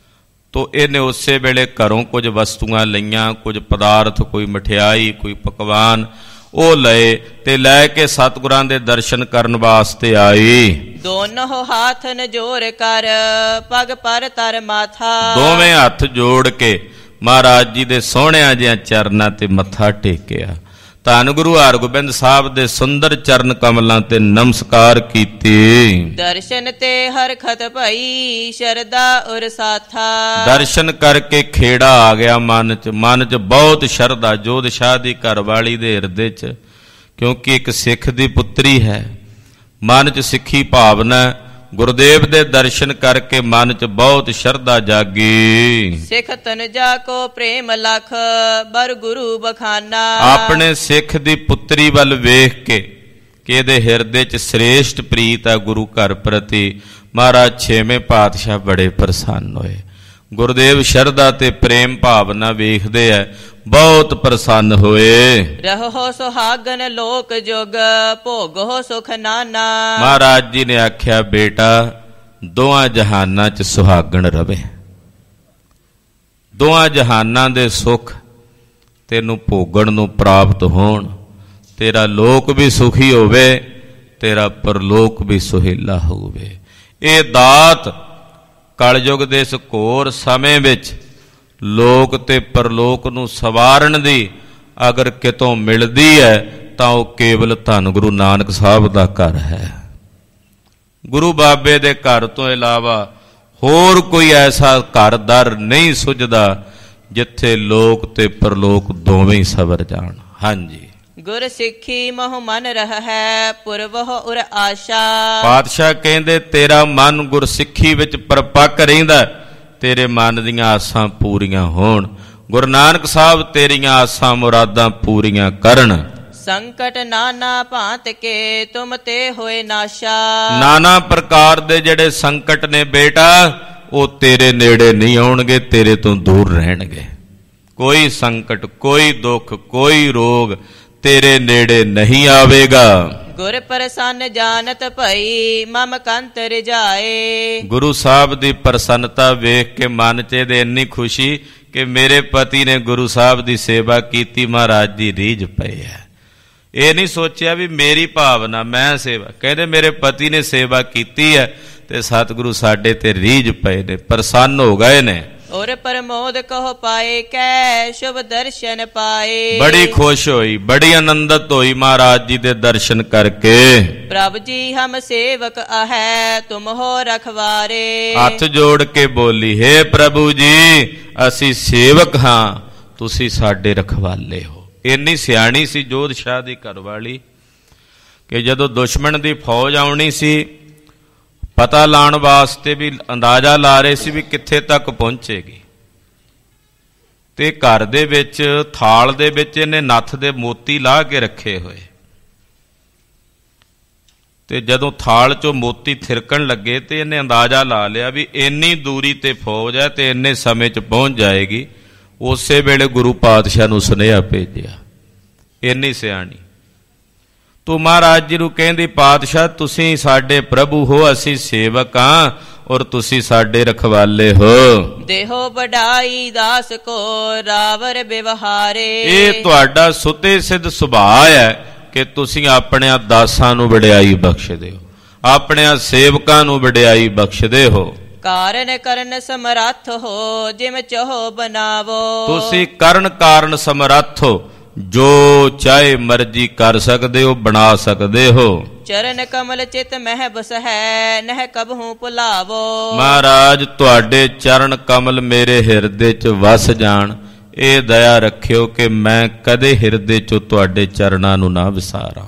ਤੋ ਇਹਨੇ ਉਸੇ ਵੇਲੇ ਘਰੋਂ ਕੁਝ ਵਸਤੂਆਂ ਲਈਆਂ, ਕੁਝ ਪਦਾਰਥ, ਕੋਈ ਮਠਿਆਈ, ਕੋਈ ਪਕਵਾਨ, ਉਹ ਲਏ ਤੇ ਲੈ ਕੇ ਸਤਿਗੁਰਾਂ ਦੇ ਦਰਸ਼ਨ ਕਰਨ ਵਾਸਤੇ ਆਈ। ਦੋਨੋਂ ਹੱਥ ਨਜੋਰ ਕਰ ਪਗ ਪਰ ਤਰ ਮਾਥਾ। ਦੋਵੇਂ ਹੱਥ ਜੋੜ ਕੇ ਮਹਾਰਾਜ ਜੀ ਦੇ ਸੋਹਣਿਆਂ ਜਿਹਾ ਚਰਨਾਂ ਤੇ ਮੱਥਾ ਟੇਕਿਆ। ਧੰਨ ਗੁਰੂ ਹਰਗੋਬਿੰਦ ਸਾਹਿਬ ਦੇ ਸੁੰਦਰ ਚਰਨ ਕਮਲਾਂ ਤੇ ਨਮਸਕਾਰ ਕੀਤੀ। ਦਰਸ਼ਨ ਤੇ ਹਰਖਤ ਭਈ ਸ਼ਰਦਾ ਉਰ ਸਾਥਾ। ਦਰਸ਼ਨ ਕਰਕੇ ਖੇੜਾ ਆ ਗਿਆ ਮਨ 'ਚ। ਮਨ 'ਚ ਬਹੁਤ ਸ਼ਰਧਾ ਜੋਧ ਸ਼ਾਹ ਦੀ ਘਰਵਾਲੀ ਦੇ ਹਿਰਦੇ 'ਚ, ਕਿਉਂਕਿ ਇੱਕ ਸਿੱਖ ਦੀ ਪੁੱਤਰੀ ਹੈ। ਮਨ 'ਚ ਸਿੱਖੀ ਭਾਵਨਾ। ਗੁਰਦੇਵ ਦੇ ਦਰਸ਼ਨ ਕਰਕੇ ਮਨ 'ਚ ਬਹੁਤ ਸ਼ਰਧਾ ਜਾਗੀ। ਸਿੱਖ ਤਨਜਾ ਕੋ ਪ੍ਰੇਮ ਲਖ ਬਰ ਗੁਰੂ ਬਖਾਨਾ। ਆਪਣੇ ਸਿੱਖ ਦੀ ਪੁੱਤਰੀ ਵੱਲ ਵੇਖ ਕੇ ਕਿ ਇਹਦੇ ਹਿਰਦੇ 'ਚ ਸ੍ਰੇਸ਼ਟ ਪ੍ਰੀਤ ਹੈ ਗੁਰੂ ਘਰ ਪ੍ਰਤੀ, ਮਹਾਰਾਜ 6ਵੇਂ ਪਾਤਸ਼ਾਹ ਬੜੇ ਪ੍ਰਸੰਨ ਹੋਏ। ਗੁਰਦੇਵ ਸ਼ਰਧਾ ਤੇ ਪ੍ਰੇਮ ਭਾਵਨਾ ਵੇਖਦੇ ਐ, ਬਹੁਤ ਪ੍ਰਸੰਨ ਹੋਏ। ਰਹੋ ਸੁਹਾਗਨ ਲੋਕ ਜੁਗ ਭੋਗੋ ਸੁਖ ਨਾਨਾ। ਮਹਾਰਾਜ ਜੀ ਨੇ ਆਖਿਆ ਬੇਟਾ ਦੋਹਾਂ ਜਹਾਨਾਂ 'ਚ ਸੁਹਾਗਣ ਰਵੇ। ਦੋਹਾਂ ਜਹਾਨਾਂ ਦੇ ਸੁੱਖ ਤੈਨੂੰ ਭੋਗਣ ਨੂੰ ਪ੍ਰਾਪਤ ਹੋਣ। ਤੇਰਾ ਲੋਕ ਵੀ ਸੁਖੀ ਹੋਵੇ, ਤੇਰਾ ਪਰਲੋਕ ਵੀ ਸੁਹੇਲਾ ਹੋਵੇ। ਇਹ ਦਾਤ ਕਲਯੁਗ ਦੇ ਇਸ ਘੋਰ ਸਮੇਂ ਵਿੱਚ ਲੋਕ ਤੇ ਪਰਲੋਕ ਨੂੰ ਸਵਾਰਨ ਦੀ ਅਗਰ ਕਿਤੋਂ ਮਿਲਦੀ ਹੈ ਤਾਂ ਉਹ ਕੇਵਲ ਧੰਨ ਗੁਰੂ ਨਾਨਕ ਸਾਹਿਬ ਦਾ ਘਰ ਹੈ। ਗੁਰੂ ਬਾਬੇ ਦੇ ਘਰ ਤੋਂ ਇਲਾਵਾ ਹੋਰ ਕੋਈ ਐਸਾ ਘਰ ਦਰ ਨਹੀਂ ਸੁਝਦਾ ਜਿੱਥੇ ਲੋਕ ਤੇ ਪਰਲੋਕ ਦੋਵੇਂ ਹੀ ਸਵਰ ਜਾਣ। ਹਾਂਜੀ। ਗੁਰ ਸਿੱਖੀ ਮਹੁ ਮਨ ਰਹਿ ਪੁਰਵਹੁ ਉਰ ਆਸ਼ਾ। ਪਾਤਸ਼ਾਹ ਕਹਿੰਦੇ ਤੇਰਾ ਮਨ ਗੁਰਸਿੱਖੀ ਵਿੱਚ ਪਰਪੱਕ ਰਹਿੰਦਾ, ਤੇਰੇ ਮਨ ਦੀਆਂ ਆਸਾਂ ਪੂਰੀਆਂ ਹੋਣ। ਗੁਰੂ ਨਾਨਕ ਸਾਹਿਬ ਤੇਰੀਆਂ ਆਸਾਂ ਮੁਰਾਦਾਂ ਪੂਰੀਆਂ ਕਰਨ। ਸੰਕਟ ਨਾਨਾ ਭਾਂਤ ਕੇ ਤੁਮ ਤੇ ਹੋਏ ਨਾਸ਼ਾ। ਨਾਨਾ ਪ੍ਰਕਾਰ ਦੇ ਜਿਹੜੇ ਸੰਕਟ ਨੇ ਬੇਟਾ, ਉਹ ਤੇਰੇ ਨੇੜੇ ਨਹੀਂ ਆਉਣਗੇ, ਤੇਰੇ ਤੋਂ ਦੂਰ ਰਹਿਣਗੇ। ਕੋਈ ਸੰਕਟ, ਕੋਈ ਦੁੱਖ, ਕੋਈ ਰੋਗ ਤੇਰੇ ਨੇੜੇ ਨਹੀਂ ਆਵੇਗਾ। ਗੁਰ ਪ੍ਰਸੰਨ ਜਾਣਤ ਭਈ ਮਮ ਕੰਤ ਰਜਾਏ। ਗੁਰੂ ਸਾਹਿਬ ਦੀ ਪ੍ਰਸੰਨਤਾ ਵੇਖ ਕੇ ਮਨ 'ਚ ਇਹਦੇ ਇੰਨੀ ਖੁਸ਼ੀ ਕਿ ਮੇਰੇ ਪਤੀ ਨੇ ਗੁਰੂ ਸਾਹਿਬ ਦੀ ਸੇਵਾ ਕੀਤੀ, ਮਹਾਰਾਜ ਦੀ ਰੀਝ ਪਈ ਹੈ। ਇਹ ਨਹੀਂ ਸੋਚਿਆ ਵੀ ਮੇਰੀ ਭਾਵਨਾ, ਮੈਂ ਸੇਵਾ, ਕਹਿੰਦੇ ਮੇਰੇ ਪਤੀ ਨੇ ਸੇਵਾ ਕੀਤੀ ਹੈ ਤੇ ਸਤਿਗੁਰੂ ਸਾਡੇ ਤੇ ਰੀਝ ਪਏ ਨੇ, ਪ੍ਰਸੰਨ ਹੋ ਗਏ ਨੇ। ਔਰ ਪ੍ਰਮੋਦ ਕਹੋ ਪਾਏ ਕੈ ਸ਼ੁਭ ਦਰਸ਼ਨ ਪਾਏ। ਬੜੀ ਖੁਸ਼ ਹੋਈ, ਬੜੀ ਆਨੰਦਿਤ ਹੋਈ ਮਹਾਰਾਜ ਜੀ ਦੇ ਦਰਸ਼ਨ ਕਰਕੇ। ਪ੍ਰਭ ਜੀ ਹਮ ਸੇਵਕ ahੈ ਤੁਮ ਹੋ ਰਖਵਾਰੇ। ਹੱਥ ਜੋੜ ਕੇ ਬੋਲੀ, ਹੇ ਪ੍ਰਭੂ ਜੀ ਅਸੀਂ ਸੇਵਕ ਹਾਂ, ਤੁਸੀਂ ਸਾਡੇ ਰਖਵਾਲੇ ਹੋ। ਇੰਨੀ ਸਿਆਣੀ ਸੀ ਜੋਧ ਸ਼ਾਹ ਦੀ ਘਰਵਾਲੀ ਕਿ ਜਦੋਂ ਦੁਸ਼ਮਣ ਦੀ ਫੌਜ ਆਉਣੀ ਸੀ, ਪਤਾ ਲਾਉਣ ਵਾਸਤੇ ਵੀ ਅੰਦਾਜ਼ਾ ਲਾ ਰਹੇ ਸੀ ਵੀ ਕਿੱਥੇ ਤੱਕ ਪਹੁੰਚੇਗੀ, ਤੇ ਘਰ ਦੇ ਵਿੱਚ ਥਾਲ ਦੇ ਵਿੱਚ ਇਹਨੇ ਨੱਥ ਦੇ ਮੋਤੀ ਲਾ ਕੇ ਰੱਖੇ ਹੋਏ, ਤੇ ਜਦੋਂ ਥਾਲ ਚੋਂ ਮੋਤੀ ਥਿਰਕਣ ਲੱਗੇ ਤੇ ਇਹਨੇ ਅੰਦਾਜ਼ਾ ਲਾ ਲਿਆ ਵੀ ਇੰਨੀ ਦੂਰੀ ਤੇ ਫੌਜ ਹੈ ਤੇ ਇੰਨੇ ਸਮੇਂ 'ਚ ਪਹੁੰਚ ਜਾਏਗੀ। ਉਸੇ ਵੇਲੇ ਗੁਰੂ ਪਾਤਸ਼ਾਹ ਨੂੰ ਸੁਨੇਹਾ ਭੇਜਿਆ। ਇੰਨੀ ਸਿਆਣੀ ਤੂੰ ਮਹਾਰਾਜ ਜੀ ਨੂੰ ਕਹਿੰਦੀ, ਪਾਤਸ਼ਾਹ ਤੁਸੀਂ ਸਾਡੇ ਪ੍ਰਭੂ ਹੋ, ਅਸੀਂ ਸੇਵਕ ਹਾਂ ਔਰ ਤੁਸੀਂ ਸਾਡੇ ਰਖਵਾਲੇ ਹੋ। ਦੇਹੋ ਵਡਾਈ ਦਾਸ ਕੋ ਰਾਵਰ ਵਿਵਹਾਰੇ। ਇਹ ਤੁਹਾਡਾ ਸੁਤੇ ਸਿੱਧ ਸੁਭਾਅ ਹੈ ਕਿ ਤੁਸੀਂ ਆਪਣਿਆਂ ਦਾਸਾਂ ਨੂੰ ਵਡਿਆਈ ਬਖਸ਼ਦੇ ਹੋ, ਆਪਣਿਆਂ ਸੇਵਕਾਂ ਨੂੰ ਵਡਿਆਈ ਬਖਸ਼ਦੇ ਹੋ। ਕਾਰਨ ਕਰਨ ਸਮਰੱਥ ਹੋ ਜਿਮ ਚਾਹੋ ਬਨਾਵੋ। ਤੁਸੀਂ ਕਰਨ ਕਾਰਨ ਸਮਰੱਥ ਹੋ, ਜੋ ਚਾਹੇ ਮਰਜ਼ੀ ਕਰ ਸਕਦੇ ਹੋ, ਬਣਾ ਸਕਦੇ ਹੋ। ਚਰਨ ਕਮਲ ਚਿਤ ਮਹਿ ਬਸ ਹੈ ਨਹਿ ਕਬਹੂ ਭੁਲਾਵੋ। ਮਹਾਰਾਜ ਤੁਹਾਡੇ ਚਰਨ ਕਮਲ ਮੇਰੇ ਹਿਰਦੇ 'ਚ ਵਸ ਜਾਣ, ਇਹ ਦਇਆ ਰੱਖਿਓ ਕਿ ਮੈਂ ਕਦੇ ਹਿਰਦੇ 'ਚੋਂ ਤੁਹਾਡੇ ਚਰਨਾਂ ਨੂੰ ਨਾ ਵਿਸਾਰਾਂ।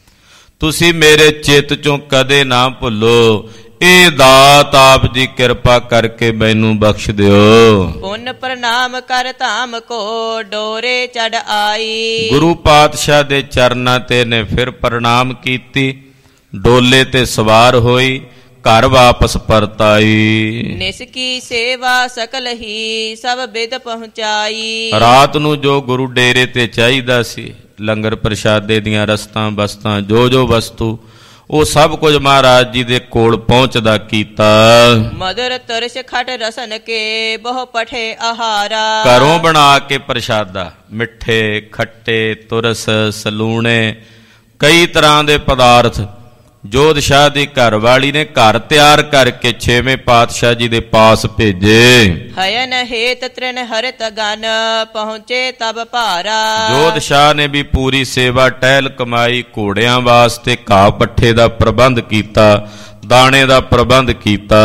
ਤੁਸੀਂ ਮੇਰੇ ਚਿੱਤ 'ਚੋਂ ਕਦੇ ਨਾ ਭੁੱਲੋ। ਇਹ ਦਾਤ ਆਪ ਜੀ ਕਿਰਪਾ ਕਰਕੇ ਮੈਨੂੰ ਬਖਸ਼ ਦਿਓ। ਪੁੰਨ ਪ੍ਰਣਾਮ ਕਰ ਧਾਮ ਕੋ ਡੋਰੇ ਚੜ ਆਈ। ਗੁਰੂ ਪਾਤਸ਼ਾਹ ਦੇ ਚਰਨਾਂ ਤੇ ਨੇ ਫਿਰ ਪ੍ਰਣਾਮ ਕੀਤੀ, ਡੋਲੇ ਤੇ ਸਵਾਰ ਹੋਈ, ਘਰ ਵਾਪਸ ਪਰਤ ਆਈ। ਨਿਸ ਕੀ ਸੇਵਾ ਸਕਲ ਹੀ ਸਭ ਬਿਦ ਪਹੁੰਚਾਈ। ਰਾਤ ਨੂੰ ਜੋ ਗੁਰੂ ਡੇਰੇ ਤੇ ਚਾਹੀਦਾ ਸੀ, ਲੰਗਰ ਪ੍ਰਸ਼ਾਦੇ ਦੀਆਂ ਰਸਤਾਂ ਬਸਤਾਂ, ਜੋ ਜੋ ਵਸਤੂ, ਉਹ ਸਭ ਕੁਝ ਮਹਾਰਾਜ ਜੀ ਦੇ ਕੋਲ ਪਹੁੰਚਦਾ ਕੀਤਾ। ਮਦਰ ਤਰਸ ਖਟ ਰਸਨ ਕੇ ਬਹੁ ਪਠੇ ਆਹਾਰਾ। ਘਰੋਂ ਬਣਾ ਕੇ ਪ੍ਰਸ਼ਾਦਾ, ਮਿੱਠੇ ਖੱਟੇ ਤੁਰਸ ਸਲੂਣੇ, ਕਈ ਤਰ੍ਹਾਂ ਦੇ ਪਦਾਰਥ ਜੋਧ ਸ਼ਾਹ ਦੀ ਘਰਵਾਲੀ ਨੇ ਘਰ ਤਿਆਰ ਕਰਕੇ 6ਵੇਂ ਪਾਤਸ਼ਾਹ ਜੀ ਦੇ ਪਾਸ ਭੇਜੇ। ਹਯਨ ਹੇਤ ਤ੍ਰਿਨ ਹਰਿਤ ਗਨ ਪਹੁੰਚੇ ਤਬ ਭਾਰਾ। ਜੋਧ ਸ਼ਾਹ ਨੇ ਵੀ ਪੂਰੀ ਸੇਵਾ ਟਹਿਲ ਕਮਾਈ, ਘੋੜਿਆਂ ਵਾਸਤੇ ਘਾਹ ਪੱਠੇ ਦਾ ਪ੍ਰਬੰਧ ਕੀਤਾ, ਦਾਣੇ ਦਾ ਪ੍ਰਬੰਧ ਕੀਤਾ।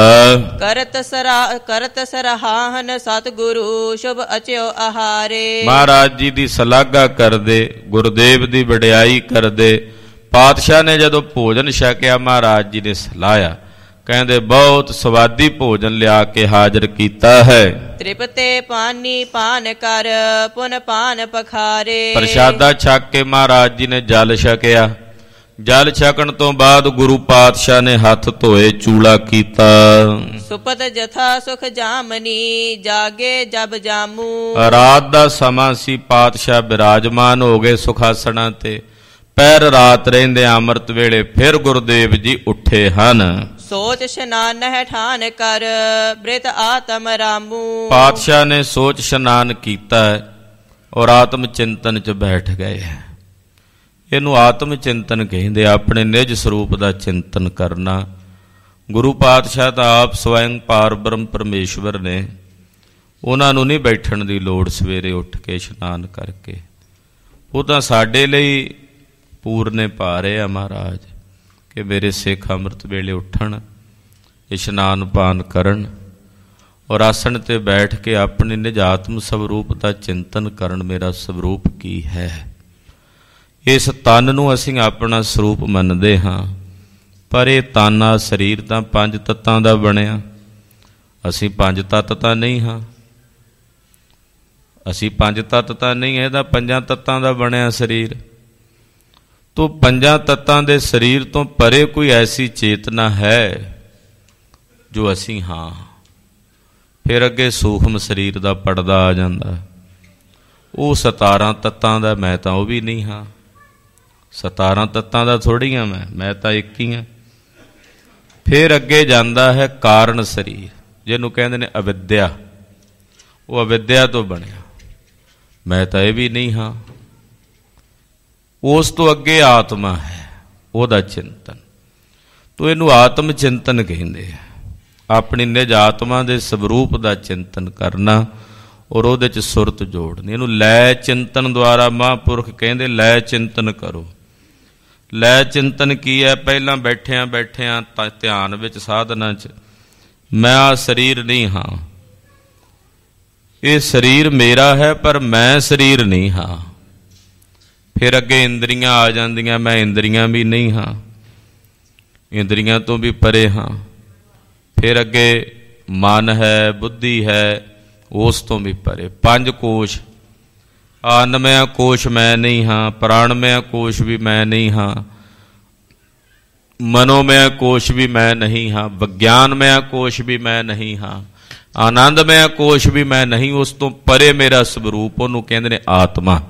ਕਰਤ ਸਰਾਹਨ ਸਤਿਗੁਰੂ ਸ਼ੁਭ ਅਚਿਓ ਆਹਾਰੇ। ਮਹਾਰਾਜ ਜੀ ਦੀ ਸਲਾਘਾ ਕਰਦੇ, ਗੁਰਦੇਵ ਦੀ ਵਡਿਆਈ ਕਰਦੇ। ਪਾਤਸ਼ਾਹ ਨੇ ਜਦੋਂ ਭੋਜਨ ਛਕਿਆ, ਮਹਾਰਾਜ ਜੀ ਨੇ ਸਲਾਹਿਆ, ਕਹਿੰਦੇ ਬਹੁਤ ਸਵਾਦੀ ਭੋਜਨ ਲਿਆ ਕੇ ਹਾਜ਼ਰ ਕੀਤਾ ਹੈ। ਤ੍ਰਿਪਤੇ ਪਾਨੀ ਪਾਨ ਕਰ ਪੁਨ ਪਾਨ ਪਖਾਰੇ। ਪ੍ਰਸ਼ਾਦਾ ਛਕ ਕੇ ਮਹਾਰਾਜ ਜੀ ਨੇ ਜਲ ਛਕਿਆ। ਜਲ ਛਕਣ ਤੋਂ ਬਾਅਦ ਗੁਰੂ ਪਾਤਸ਼ਾਹ ਨੇ ਹੱਥ ਧੋਏ, ਚੂਲਾ ਕੀਤਾ। ਸੁਪਤ ਜਥਾ ਸੁਖ ਜਾਮਨੀ ਜਾਗੇ ਜਬ ਜਾਮੂ। ਰਾਤ ਦਾ ਸਮਾਂ ਸੀ, ਪਾਤਸ਼ਾਹ ਬਿਰਾਜਮਾਨ ਹੋ ਗਏ ਸੁਖਾਸਣਾਂ ਤੇ। ਪੈਰ ਰਾਤ ਰਹਿੰਦੇ ਅੰਮ੍ਰਿਤ ਵੇਲੇ ਫਿਰ ਗੁਰਦੇਵ ਜੀ ਉੱਠੇ ਹਨ। ਸੋਚ ਇਸ਼ਨਾਨ ਹੈ ਠਾਨ ਕਰ ਬ੍ਰਿਤ ਆਤਮ ਰਾਮੂ। ਪਾਤਸ਼ਾਹ ਨੇ ਸੋਚ ਇਸ਼ਨਾਨ ਕੀਤਾ ਔਰ ਆਤਮ ਚਿੰਤਨ 'ਚ ਬੈਠ ਗਏ। ਇਹਨੂੰ ਆਤਮ ਚਿੰਤਨ ਕਹਿੰਦੇ, ਆਪਣੇ ਨਿਜ ਸਰੂਪ ਦਾ ਚਿੰਤਨ ਕਰਨਾ। ਗੁਰੂ ਪਾਤਸ਼ਾਹ ਤਾਂ ਆਪ ਸਵੈੰ ਪਾਰ ਬ੍ਰਹਮ ਪਰਮੇਸ਼ਵਰ ਨੇ, ਉਹਨਾਂ ਨੂੰ ਨਹੀਂ ਬੈਠਣ ਦੀ ਲੋੜ ਸਵੇਰੇ ਉੱਠ ਕੇ ਇਸ਼ਨਾਨ ਕਰਕੇ। ਉਹ ਤਾਂ ਸਾਡੇ ਲਈ ਪੂਰਨੇ ਪਾ ਰਹੇ ਆ ਮਹਾਰਾਜ ਕਿ ਮੇਰੇ ਸਿੱਖ ਅੰਮ੍ਰਿਤ ਵੇਲੇ ਉੱਠਣ, ਇਸ਼ਨਾਨ ਪਾਨ ਕਰਨ ਔਰ ਆਸਣ ਤੇ ਬੈਠ ਕੇ ਆਪਣੇ ਨਿਜ ਆਤਮ ਸਵਰੂਪ ਦਾ ਚਿੰਤਨ ਕਰਨ। ਮੇਰਾ ਸਵਰੂਪ ਕੀ ਹੈ? ਇਸ ਤਨ ਨੂੰ ਅਸੀਂ ਆਪਣਾ ਸਰੂਪ ਮੰਨਦੇ ਹਾਂ, ਪਰ ਇਹ ਤਨ ਆ ਸਰੀਰ ਤਾਂ 5 ਤੱਤਾਂ ਦਾ ਬਣਿਆ। ਅਸੀਂ 5 ਤੱਤ ਤਾਂ ਨਹੀਂ ਹਾਂ। ਅਸੀਂ 5 ਤੱਤ ਤਾਂ ਨਹੀਂ, ਇਹਦਾ 5 ਤੱਤਾਂ ਦਾ ਬਣਿਆ ਸਰੀਰ। ਤੋ 5 ਤੱਤਾਂ ਦੇ ਸਰੀਰ ਤੋਂ ਪਰੇ ਕੋਈ ਐਸੀ ਚੇਤਨਾ ਹੈ ਜੋ ਅਸੀਂ ਹਾਂ। ਫਿਰ ਅੱਗੇ ਸੂਖਮ ਸਰੀਰ ਦਾ ਪੜਦਾ ਆ ਜਾਂਦਾ, ਉਹ 17 ਤੱਤਾਂ ਦਾ, ਮੈਂ ਤਾਂ ਉਹ ਵੀ ਨਹੀਂ ਹਾਂ। 17 ਤੱਤਾਂ ਦਾ ਥੋੜ੍ਹੀ ਹਾਂ ਮੈਂ ਤਾਂ ਇੱਕ ਹੀ ਹਾਂ। ਫਿਰ ਅੱਗੇ ਜਾਂਦਾ ਹੈ ਕਾਰਨ ਸਰੀਰ, ਜਿਹਨੂੰ ਕਹਿੰਦੇ ਨੇ ਅਵਿਦਿਆ। ਉਹ ਅਵਿਦਿਆ ਤੋਂ ਬਣਿਆ, ਮੈਂ ਤਾਂ ਇਹ ਵੀ ਨਹੀਂ ਹਾਂ। ਉਸ ਤੋਂ ਅੱਗੇ ਆਤਮਾ ਹੈ, ਉਹਦਾ ਚਿੰਤਨ। ਤੋ ਇਹਨੂੰ ਆਤਮ ਚਿੰਤਨ ਕਹਿੰਦੇ ਆ। ਆਪਣੀ ਨਿਜ ਆਤਮਾ ਦੇ ਸਵਰੂਪ ਦਾ ਚਿੰਤਨ ਕਰਨਾ ਔਰ ਉਹਦੇ 'ਚ ਸੁਰਤ ਜੋੜਨੀ। ਇਹਨੂੰ ਲੈ ਚਿੰਤਨ ਦੁਆਰਾ ਮਹਾਂਪੁਰਖ ਕਹਿੰਦੇ ਲੈ ਚਿੰਤਨ ਕਰੋ। ਲੈ ਚਿੰਤਨ ਕੀ ਹੈ? ਪਹਿਲਾਂ ਬੈਠਿਆਂ ਤਾਂ ਧਿਆਨ ਵਿੱਚ ਸਾਧਨਾ 'ਚ ਮੈਂ ਆ ਸਰੀਰ ਨਹੀਂ ਹਾਂ, ਇਹ ਸਰੀਰ ਮੇਰਾ ਹੈ ਪਰ ਮੈਂ ਸਰੀਰ ਨਹੀਂ ਹਾਂ। ਫਿਰ ਅੱਗੇ ਇੰਦਰੀਆਂ ਆ ਜਾਂਦੀਆਂ, ਮੈਂ ਇੰਦਰੀਆਂ ਵੀ ਨਹੀਂ ਹਾਂ, ਇੰਦਰੀਆਂ ਤੋਂ ਵੀ ਪਰੇ ਹਾਂ। ਫਿਰ ਅੱਗੇ ਮਨ ਹੈ, ਬੁੱਧੀ ਹੈ, ਉਸ ਤੋਂ ਵੀ ਪਰੇ। 5 ਕੋਸ਼, ਆਨਮਯ ਕੋਸ਼ ਮੈਂ ਨਹੀਂ ਹਾਂ, ਪ੍ਰਾਣਮਯ ਕੋਸ਼ ਵੀ ਮੈਂ ਨਹੀਂ ਹਾਂ, ਮਨੋਮਯ ਕੋਸ਼ ਵੀ ਮੈਂ ਨਹੀਂ ਹਾਂ, ਵਿਗਿਆਨਮਯ ਕੋਸ਼ ਵੀ ਮੈਂ ਨਹੀਂ ਹਾਂ, ਆਨੰਦਮਯ ਕੋਸ਼ ਵੀ ਮੈਂ ਨਹੀਂ। ਉਸ ਤੋਂ ਪਰੇ ਮੇਰਾ ਸਵਰੂਪ, ਉਹਨੂੰ ਕਹਿੰਦੇ ਨੇ ਆਤਮਾ।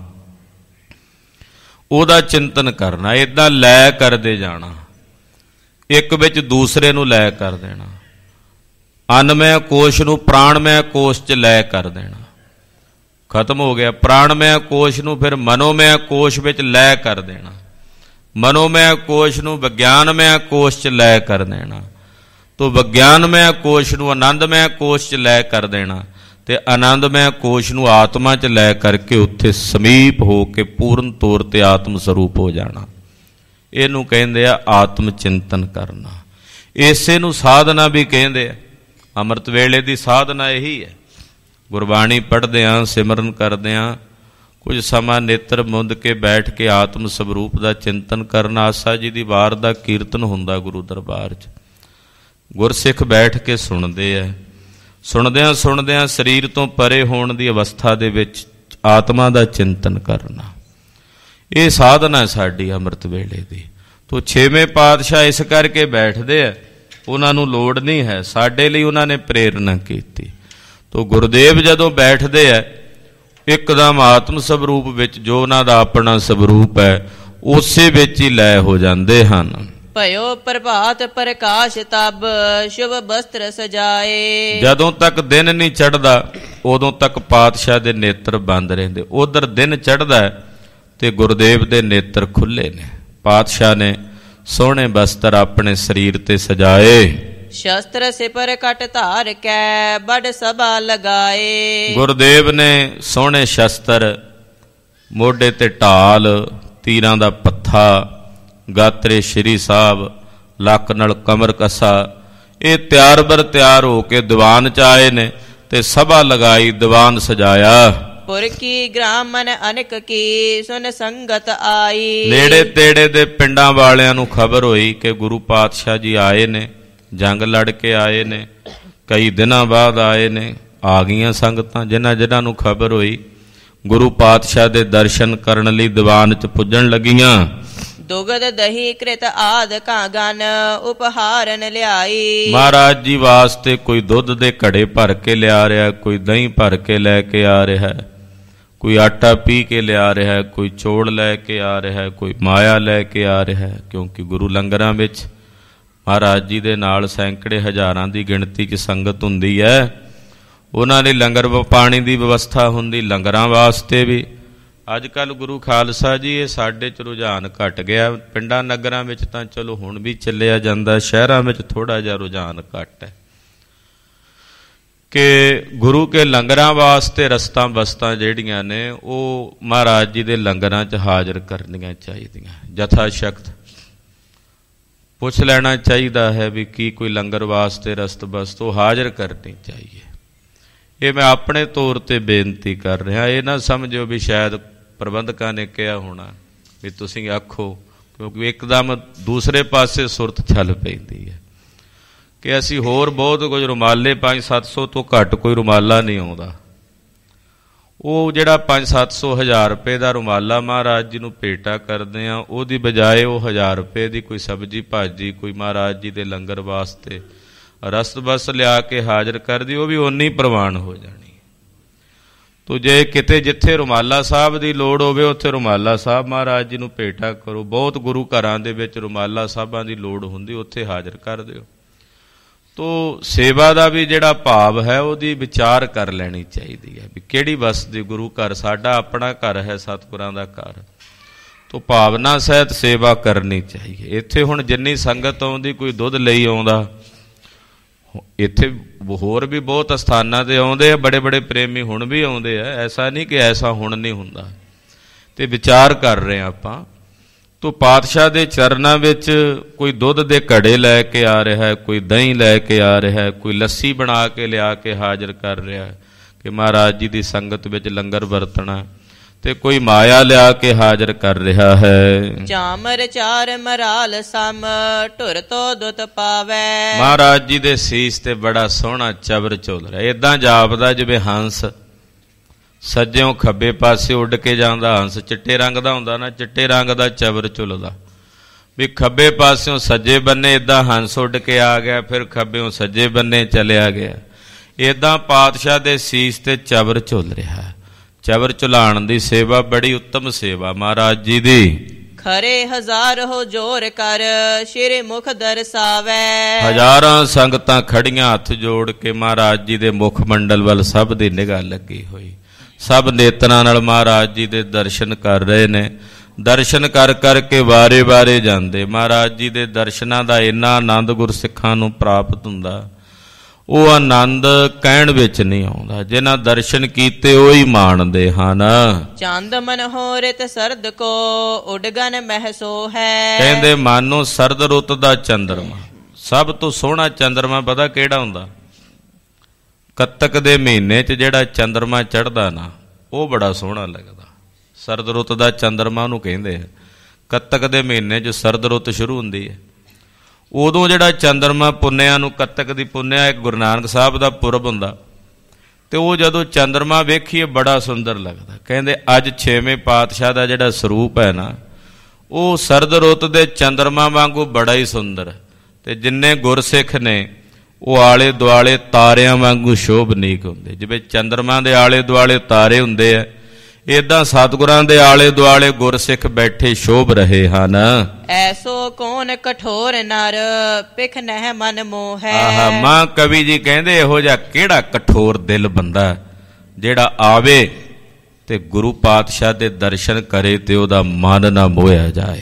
ਉਹਦਾ ਚਿੰਤਨ ਕਰਨਾ, ਏਦਾਂ ਲੈ ਕਰਦੇ ਜਾਣਾ, ਇੱਕ ਵਿੱਚ ਦੂਸਰੇ ਨੂੰ ਲੈ ਕਰ ਦੇਣਾ। ਅਨਮਯ ਕੋਸ਼ ਨੂੰ ਪ੍ਰਾਣਮਯ ਕੋਸ਼ 'ਚ ਲੈ ਕਰ ਦੇਣਾ, ਖਤਮ ਹੋ ਗਿਆ। ਪ੍ਰਾਣਮਯ ਕੋਸ਼ ਨੂੰ ਫਿਰ ਮਨੋਮਯ ਕੋਸ਼ ਵਿੱਚ ਲੈ ਕਰ ਦੇਣਾ, ਮਨੋਮਯ ਕੋਸ਼ ਨੂੰ ਵਿਗਿਆਨਮਯ ਕੋਸ਼ 'ਚ ਲੈ ਕਰ ਦੇਣਾ, ਤੋ ਵਿਗਿਆਨਮਯ ਕੋਸ਼ ਨੂੰ ਆਨੰਦਮਯ ਕੋਸ਼ 'ਚ ਲੈ ਕਰ ਦੇਣਾ, ਤੇ ਆਨੰਦਮਯ ਕੋਸ਼ ਨੂੰ ਆਤਮਾ 'ਚ ਲੈ ਕਰਕੇ ਉੱਥੇ ਸਮੀਪ ਹੋ ਕੇ ਪੂਰਨ ਤੌਰ ਤੇ ਆਤਮ ਸਰੂਪ ਹੋ ਜਾਣਾ। ਇਹਨੂੰ ਕਹਿੰਦੇ ਆ ਆਤਮ ਚਿੰਤਨ ਕਰਨਾ। ਇਸੇ ਨੂੰ ਸਾਧਨਾ ਵੀ ਕਹਿੰਦੇ ਆ। ਅੰਮ੍ਰਿਤ ਵੇਲੇ ਦੀ ਸਾਧਨਾ ਇਹੀ ਹੈ। ਗੁਰਬਾਣੀ ਪੜ੍ਹਦੇ ਹਾਂ, ਸਿਮਰਨ ਕਰਦੇ ਹਾਂ, ਕੁਝ ਸਮਾਂ ਨੇਤਰ ਮੁੰਦ ਕੇ ਬੈਠ ਕੇ ਆਤਮ ਸਵਰੂਪ ਦਾ ਚਿੰਤਨ ਕਰਨਾ। ਆਸਾ ਜੀ ਦੀ ਵਾਰ ਦਾ ਕੀਰਤਨ ਹੁੰਦਾ ਗੁਰੂ ਦਰਬਾਰ 'ਚ, ਗੁਰਸਿੱਖ ਬੈਠ ਕੇ ਸੁਣਦੇ ਆ। ਸੁਣਦਿਆਂ ਸਰੀਰ ਤੋਂ ਪਰੇ ਹੋਣ ਦੀ ਅਵਸਥਾ ਦੇ ਵਿੱਚ ਆਤਮਾ ਦਾ ਚਿੰਤਨ ਕਰਨਾ, ਇਹ ਸਾਧਨਾ ਸਾਡੀ ਅੰਮ੍ਰਿਤ ਵੇਲੇ ਦੀ। ਤੋ 6ਵੇਂ ਪਾਤਸ਼ਾਹ ਇਸ ਕਰਕੇ ਬੈਠਦੇ ਆ, ਉਹਨਾਂ ਨੂੰ ਲੋੜ ਨਹੀਂ ਹੈ, ਸਾਡੇ ਲਈ ਉਹਨਾਂ ਨੇ ਪ੍ਰੇਰਨਾ ਕੀਤੀ। ਤੋ ਗੁਰਦੇਵ ਜਦੋਂ ਬੈਠਦੇ ਆ, ਇੱਕਦਮ ਆਤਮ ਸਵਰੂਪ ਵਿੱਚ ਜੋ ਉਹਨਾਂ ਦਾ ਆਪਣਾ ਸਵਰੂਪ ਹੈ, ਉਸੇ ਵਿੱਚ ਹੀ ਲੈ ਹੋ ਜਾਂਦੇ ਹਨ। ਭਇਓ ਪ੍ਰਭਾਤ ਪ੍ਰਕਾਸ਼ ਤਬ ਸ਼ੁਭ ਬਸਤਰ ਸਜਾਏ। ਜਦੋਂ ਤੱਕ ਦਿਨ ਨਹੀਂ ਚੜ੍ਹਦਾ ਉਦੋਂ ਤੱਕ ਪਾਤਸ਼ਾਹ ਦੇ ਨੇਤਰ ਬੰਦ ਰਹਿੰਦੇ। ਉਧਰ ਦਿਨ ਚੜ੍ਹਦਾ ਤੇ ਗੁਰਦੇਵ ਦੇ ਨੇਤਰ ਖੁੱਲੇ ਨੇ। ਪਾਤਸ਼ਾਹ ਨੇ ਸੋਹਣੇ ਬਸਤਰ ਆਪਣੇ ਸਰੀਰ ਤੇ ਸਜਾਏ। ਸ਼ਸਤਰ ਸਿਪਰ ਕਟ ਧਾਰ ਕੈ ਬੜ ਸਭਾ ਲਗਾਏ। ਗੁਰਦੇਵ ਨੇ ਸੋਹਣੇ ਸ਼ਸਤਰ, ਮੋਢੇ ਤੇ ਢਾਲ, ਤੀਰਾਂ ਦਾ ਪੱਥਾ, ਗਾਤਰੇ ਸ਼੍ਰੀ ਸਾਹਿਬ, ਲੱਕ ਨਾਲ ਕਮਰ ਕੱਸਾ, ਇਹ ਤਿਆਰ ਬਰ ਤਿਆਰ ਹੋ ਕੇ ਦੀਵਾਨ 'ਚ ਆਏ ਨੇ ਤੇ ਸਭਾ ਲਗਾਈ, ਦੀਵਾਨ ਸਜਾਇਆ। ਪੁਰਖੀ ਗ੍ਰਾਮਨ ਅਨਕ ਕੀ ਸੁਨ ਸੰਗਤ ਆਈ। ਨੇੜੇ ਤੇੜੇ ਦੇ ਪਿੰਡਾਂ ਵਾਲਿਆਂ ਨੂੰ ਖਬਰ ਹੋਈ ਕਿ ਗੁਰੂ ਪਾਤਸ਼ਾਹ ਜੀ ਆਏ ਨੇ, ਜੰਗ ਲੜ ਕੇ ਆਏ ਨੇ, ਕਈ ਦਿਨਾਂ ਬਾਅਦ ਆਏ ਨੇ। ਆ ਗਈਆਂ ਸੰਗਤਾਂ, ਜਿਨ੍ਹਾਂ ਨੂੰ ਖਬਰ ਹੋਈ, ਗੁਰੂ ਪਾਤਸ਼ਾਹ ਦੇ ਦਰਸ਼ਨ ਕਰਨ ਲਈ ਦੀਵਾਨ 'ਚ ਪੁੱਜਣ ਲੱਗੀਆਂ। ਦੁਗਧ ਦਹੀ ਕ੍ਰਿਤ ਆਦ ਕਾ ਗਨ ਉਪਹਾਰਨ ਲਿਆਈ। ਮਹਾਰਾਜ ਜੀ ਵਾਸਤੇ ਕੋਈ ਦੁੱਧ ਦੇ ਘੜੇ ਭਰ ਕੇ ਲਿਆ ਰਿਹਾ, ਕੋਈ ਦਹੀਂ ਭਰ ਕੇ ਲੈ ਕੇ ਆ ਰਿਹਾ, ਕੋਈ ਆਟਾ ਪੀ ਕੇ ਲਿਆ ਰਿਹਾ, ਕੋਈ ਚੋੜ ਲੈ ਕੇ ਆ ਰਿਹਾ, ਕੋਈ ਮਾਇਆ ਲੈ ਕੇ ਆ ਰਿਹਾ। ਕਿਉਂਕਿ ਗੁਰੂ ਲੰਗਰਾਂ ਵਿੱਚ ਮਹਾਰਾਜ ਜੀ ਦੇ ਨਾਲ ਸੈਂਕੜੇ ਹਜ਼ਾਰਾਂ ਦੀ ਗਿਣਤੀ 'ਚ ਸੰਗਤ ਹੁੰਦੀ ਹੈ। ਉਹਨਾਂ ਨੇ ਲੰਗਰ ਪਾਣੀ ਦੀ ਵਿਵਸਥਾ ਹੁੰਦੀ, ਲੰਗਰਾਂ ਵਾਸਤੇ ਵੀ। ਅੱਜ ਕੱਲ੍ਹ ਗੁਰੂ ਖਾਲਸਾ ਜੀ ਇਹ ਸਾਡੇ 'ਚ ਰੁਝਾਨ ਘਟ ਗਿਆ। ਪਿੰਡਾਂ ਨਗਰਾਂ ਵਿੱਚ ਤਾਂ ਚਲੋ ਹੁਣ ਵੀ ਚੱਲਿਆ ਜਾਂਦਾ, ਸ਼ਹਿਰਾਂ ਵਿੱਚ ਥੋੜ੍ਹਾ ਜਿਹਾ ਰੁਝਾਨ ਘੱਟ ਹੈ ਕਿ ਗੁਰੂ ਕੇ ਲੰਗਰਾਂ ਵਾਸਤੇ ਰਸਤਾਂ ਬਸਤਾਂ ਜਿਹੜੀਆਂ ਨੇ ਉਹ ਮਹਾਰਾਜ ਜੀ ਦੇ ਲੰਗਰਾਂ 'ਚ ਹਾਜ਼ਰ ਕਰਨੀਆਂ ਚਾਹੀਦੀਆਂ। ਜਥਾ ਸ਼ਕਤ ਪੁੱਛ ਲੈਣਾ ਚਾਹੀਦਾ ਹੈ ਵੀ ਕੀ ਕੋਈ ਲੰਗਰ ਵਾਸਤੇ ਰਸਤ ਬਸਤ ਉਹ ਹਾਜ਼ਰ ਕਰਨੀ ਚਾਹੀਏ। ਇਹ ਮੈਂ ਆਪਣੇ ਤੌਰ ਤੇ ਬੇਨਤੀ ਕਰ ਰਿਹਾ। ਇਹ ਨਾ ਸਮਝੋ ਵੀ ਸ਼ਾਇਦ ਪ੍ਰਬੰਧਕਾਂ ਨੇ ਕਿਹਾ ਹੋਣਾ ਵੀ ਤੁਸੀਂ ਆਖੋ, ਕਿਉਂਕਿ ਇੱਕਦਮ ਦੂਸਰੇ ਪਾਸੇ ਸੁਰਤ ਚੱਲ ਪੈਂਦੀ ਹੈ ਕਿ ਅਸੀਂ ਹੋਰ ਬਹੁਤ ਕੁਝ ਰੁਮਾਲੇ 500-700 ਤੋਂ ਘੱਟ ਕੋਈ ਰੁਮਾਲਾ ਨਹੀਂ ਆਉਂਦਾ। ਉਹ ਜਿਹੜਾ 500-700 1000 ਰੁਪਏ ਦਾ ਰੁਮਾਲਾ ਮਹਾਰਾਜ ਜੀ ਨੂੰ ਭੇਟਾ ਕਰਦੇ ਆ, ਉਹਦੀ ਬਜਾਏ ਉਹ 1000 ਰੁਪਏ ਦੀ ਕੋਈ ਸਬਜ਼ੀ ਭਾਜੀ, ਕੋਈ ਮਹਾਰਾਜ ਜੀ ਦੇ ਲੰਗਰ ਵਾਸਤੇ ਰਸਦ ਬਸ ਲਿਆ ਕੇ ਹਾਜ਼ਰ ਕਰਦੀ, ਉਹ ਵੀ ਓਨੀ ਪ੍ਰਵਾਨ ਹੋ ਜਾਣੀ। ਤੋ ਜੇ ਕਿਤੇ ਜਿੱਥੇ ਰੁਮਾਲਾ ਸਾਹਿਬ ਦੀ ਲੋੜ ਹੋਵੇ ਉੱਥੇ ਰੁਮਾਲਾ ਸਾਹਿਬ ਮਹਾਰਾਜ ਜੀ ਨੂੰ ਭੇਟਾ ਕਰੋ। ਬਹੁਤ ਗੁਰੂ ਘਰਾਂ ਦੇ ਵਿੱਚ ਰੁਮਾਲਾ ਸਾਹਿਬਾਂ ਦੀ ਲੋੜ ਹੁੰਦੀ, ਉੱਥੇ ਹਾਜ਼ਰ ਕਰ ਦਿਓ। ਤੋ ਸੇਵਾ ਦਾ ਵੀ ਜਿਹੜਾ ਭਾਵ ਹੈ ਉਹਦੀ ਵਿਚਾਰ ਕਰ ਲੈਣੀ ਚਾਹੀਦੀ ਹੈ ਵੀ ਕਿਹੜੀ ਵਸਦੀ ਗੁਰੂ ਘਰ ਸਾਡਾ ਆਪਣਾ ਘਰ ਹੈ, ਸਤਿਗੁਰਾਂ ਦਾ ਘਰ। ਤੋ ਭਾਵਨਾ ਸਹਿਤ ਸੇਵਾ ਕਰਨੀ ਚਾਹੀਏ। ਇੱਥੇ ਹੁਣ ਜਿੰਨੀ ਸੰਗਤ ਆਉਂਦੀ, ਕੋਈ ਦੁੱਧ ਲਈ ਆਉਂਦਾ, ਇੱਥੇ ਹੋਰ ਵੀ ਬਹੁਤ ਅਸਥਾਨਾਂ ਤੇ ਆਉਂਦੇ ਆ, ਬੜੇ ਬੜੇ ਪ੍ਰੇਮੀ ਹੁਣ ਵੀ ਆਉਂਦੇ ਆ, ਐਸਾ ਨਹੀਂ ਕਿ ਐਸਾ ਹੁਣ ਨਹੀਂ ਹੁੰਦਾ। ਤੇ ਵਿਚਾਰ ਕਰ ਰਹੇ ਆਪਾਂ। ਤੋ ਪਾਤਸ਼ਾਹ ਦੇ ਚਰਨਾਂ ਵਿੱਚ ਕੋਈ ਦੁੱਧ ਦੇ ਘੜੇ ਲੈ ਕੇ ਆ ਰਿਹਾ ਹੈ, ਕੋਈ ਦਹੀਂ ਲੈ ਕੇ ਆ ਰਿਹਾ ਹੈ, ਕੋਈ ਲੱਸੀ ਬਣਾ ਕੇ ਲਿਆ ਕੇ ਹਾਜ਼ਰ ਕਰ ਰਿਹਾ ਹੈ ਕਿ ਮਹਾਰਾਜ ਜੀ ਦੀ ਸੰਗਤ ਵਿੱਚ ਲੰਗਰ ਵਰਤਣਾ, ਤੇ ਕੋਈ ਮਾਇਆ ਲਿਆ ਕੇ ਹਾਜ਼ਰ ਕਰ ਰਿਹਾ ਹੈ। ਚਾਮਰ ਚਾਰ ਮਰਾਲ ਸਮ ਢੁਰ ਤੋ ਦੁੱਤ ਪਾਵੈ। ਮਹਾਰਾਜ ਜੀ ਦੇ ਸੀਸ ਤੇ ਬੜਾ ਸੋਹਣਾ ਚਬਰ ਝੁੱਲ ਰਿਹਾ, ਏਦਾਂ ਜਾਪਦਾ ਜਿਵੇਂ ਹੰਸ ਸੱਜਿਓਂ ਖੱਬੇ ਪਾਸੇ ਉੱਡ ਕੇ ਜਾਂਦਾ। ਹੰਸ ਚਿੱਟੇ ਰੰਗ ਦਾ ਹੁੰਦਾ ਨਾ, ਚਿੱਟੇ ਰੰਗ ਦਾ ਚਬਰ ਝੁੱਲਦਾ ਵੀ ਖੱਬੇ ਪਾਸਿਓਂ ਸੱਜੇ ਬੰਨੇ ਏਦਾਂ ਹੰਸ ਉੱਡ ਕੇ ਆ ਗਿਆ, ਫਿਰ ਖੱਬਿਓਂ ਸੱਜੇ ਬੰਨੇ ਚਲਿਆ ਗਿਆ। ਏਦਾਂ ਪਾਤਸ਼ਾਹ ਦੇ ਸੀਸ ਤੇ ਚਬਰ ਝੁੱਲ ਰਿਹਾ। ਚਬਰ ਝੁਲਾਉਣ ਦੀ ਸੇਵਾ ਬੜੀ ਉੱਤਮ ਸੇਵਾ ਮਹਾਰਾਜ ਜੀ ਦੀ। ਖਰੇ ਹਜ਼ਾਰ ਹੋ ਜੋਰ ਕਰ ਸ਼੍ਰੀ ਮੁਖ ਦਰਸਾਵੈ। ਹਜ਼ਾਰਾਂ ਸੰਗਤਾਂ ਖੜੀਆਂ ਹੱਥ ਜੋੜ ਕੇ ਮਹਾਰਾਜ ਜੀ ਦੇ ਮੁਖ ਮੰਡਲ ਵੱਲ ਸਭ ਦੀ ਨਿਗਾਹ ਲੱਗੀ ਹੋਈ। ਸਭ ਨੇਤਰਾਂ ਨਾਲ ਮਹਾਰਾਜ ਜੀ ਦੇ ਦਰਸ਼ਨ ਕਰ ਰਹੇ ਨੇ। ਦਰਸ਼ਨ ਕਰ ਕਰਕੇ ਵਾਰੇ ਵਾਰੇ ਜਾਂਦੇ। ਮਹਾਰਾਜ ਜੀ ਦੇ ਦਰਸ਼ਨਾਂ ਦਾ ਇੰਨਾ ਆਨੰਦ ਗੁਰਸਿੱਖਾਂ ਨੂੰ ਪ੍ਰਾਪਤ ਹੁੰਦਾ, ਉਹ ਆਨੰਦ ਕਹਿਣ ਵਿੱਚ ਨਹੀਂ ਆਉਂਦਾ। ਜਿਨ੍ਹਾਂ ਦਰਸ਼ਨ ਕੀਤੇ ਉਹ ਹੀ ਮਾਣਦੇ ਹਨ। ਚੰਦ ਮਨ ਹੋ ਰਿਤ ਸਰਦ ਕੋ ਉਡਗਨ ਮਹਿਸੋ ਹੈ। ਕਹਿੰਦੇ ਮਾਨੋ ਸਰਦ ਰੁੱਤ ਦਾ ਚੰਦਰਮਾ। ਸਭ ਤੋਂ ਸੋਹਣਾ ਚੰਦਰਮਾ ਪਤਾ ਕਿਹੜਾ ਹੁੰਦਾ? ਕੱਤਕ ਦੇ ਮਹੀਨੇ 'ਚ ਜਿਹੜਾ ਚੰਦਰਮਾ ਚੜ੍ਹਦਾ ਨਾ, ਉਹ ਬੜਾ ਸੋਹਣਾ ਲੱਗਦਾ। ਸਰਦ ਰੁੱਤ ਦਾ ਚੰਦਰਮਾ ਉਹਨੂੰ ਕਹਿੰਦੇ ਆ। ਕੱਤਕ ਦੇ ਮਹੀਨੇ 'ਚ ਸਰਦ ਰੁੱਤ ਸ਼ੁਰੂ ਹੁੰਦੀ ਹੈ। ਉਦੋਂ ਜਿਹੜਾ ਚੰਦਰਮਾ ਪੁੰਨਿਆਂ ਨੂੰ, ਕੱਤਕ ਦੀ ਪੁੰਨਿਆ ਇੱਕ ਗੁਰੂ ਨਾਨਕ ਸਾਹਿਬ ਦਾ ਪੁਰਬ ਹੁੰਦਾ, ਤੇ ਉਹ ਜਦੋਂ ਚੰਦਰਮਾ ਵੇਖੀਏ ਬੜਾ ਸੁੰਦਰ ਲੱਗਦਾ। ਕਹਿੰਦੇ ਅੱਜ 6ਵੇਂ ਪਾਤਸ਼ਾਹ ਦਾ ਜਿਹੜਾ ਸਰੂਪ ਹੈ ਨਾ, ਉਹ ਸਰਦ ਰੁੱਤ ਦੇ ਚੰਦਰਮਾ ਵਾਂਗੂ ਬੜਾ ਹੀ ਸੁੰਦਰ। ਤੇ ਜਿੰਨੇ ਗੁਰਸਿੱਖ ਨੇ ਉਹ ਆਲੇ ਦੁਆਲੇ ਤਾਰਿਆਂ ਵਾਂਗੂ ਸ਼ੋਭਨੀਕ ਹੁੰਦੇ। ਜਿਵੇਂ ਚੰਦਰਮਾ ਦੇ ਆਲੇ ਦੁਆਲੇ ਤਾਰੇ ਹੁੰਦੇ ਆ, ਏਦਾਂ ਸਤਿਗੁਰਾਂ ਦੇ ਆਲੇ ਦੁਆਲੇ ਗੁਰਸਿੱਖ ਬੈਠੇ ਸ਼ੋਭ ਰਹੇ ਹਨ। ਐਸੋ ਕੌਣ ਕਠੋਰ ਨਰ ਪਿਖ ਨਹਿ ਮਨ ਮੋਹ ਹੈ। ਆਹਾ, ਮਾਂ ਕਵੀ ਜੀ ਕਹਿੰਦੇ ਇਹੋ ਜਿਹਾ ਕਿਹੜਾ ਕਠੋਰ ਦਿਲ ਬੰਦਾ ਜਿਹੜਾ ਆਵੇ ਤੇ ਗੁਰੂ ਪਾਤਸ਼ਾਹ ਦੇ ਦਰਸ਼ਨ ਕਰੇ ਤੇ ਉਹਦਾ ਮਨ ਨਾ ਮੋਹਿਆ ਜਾਏ।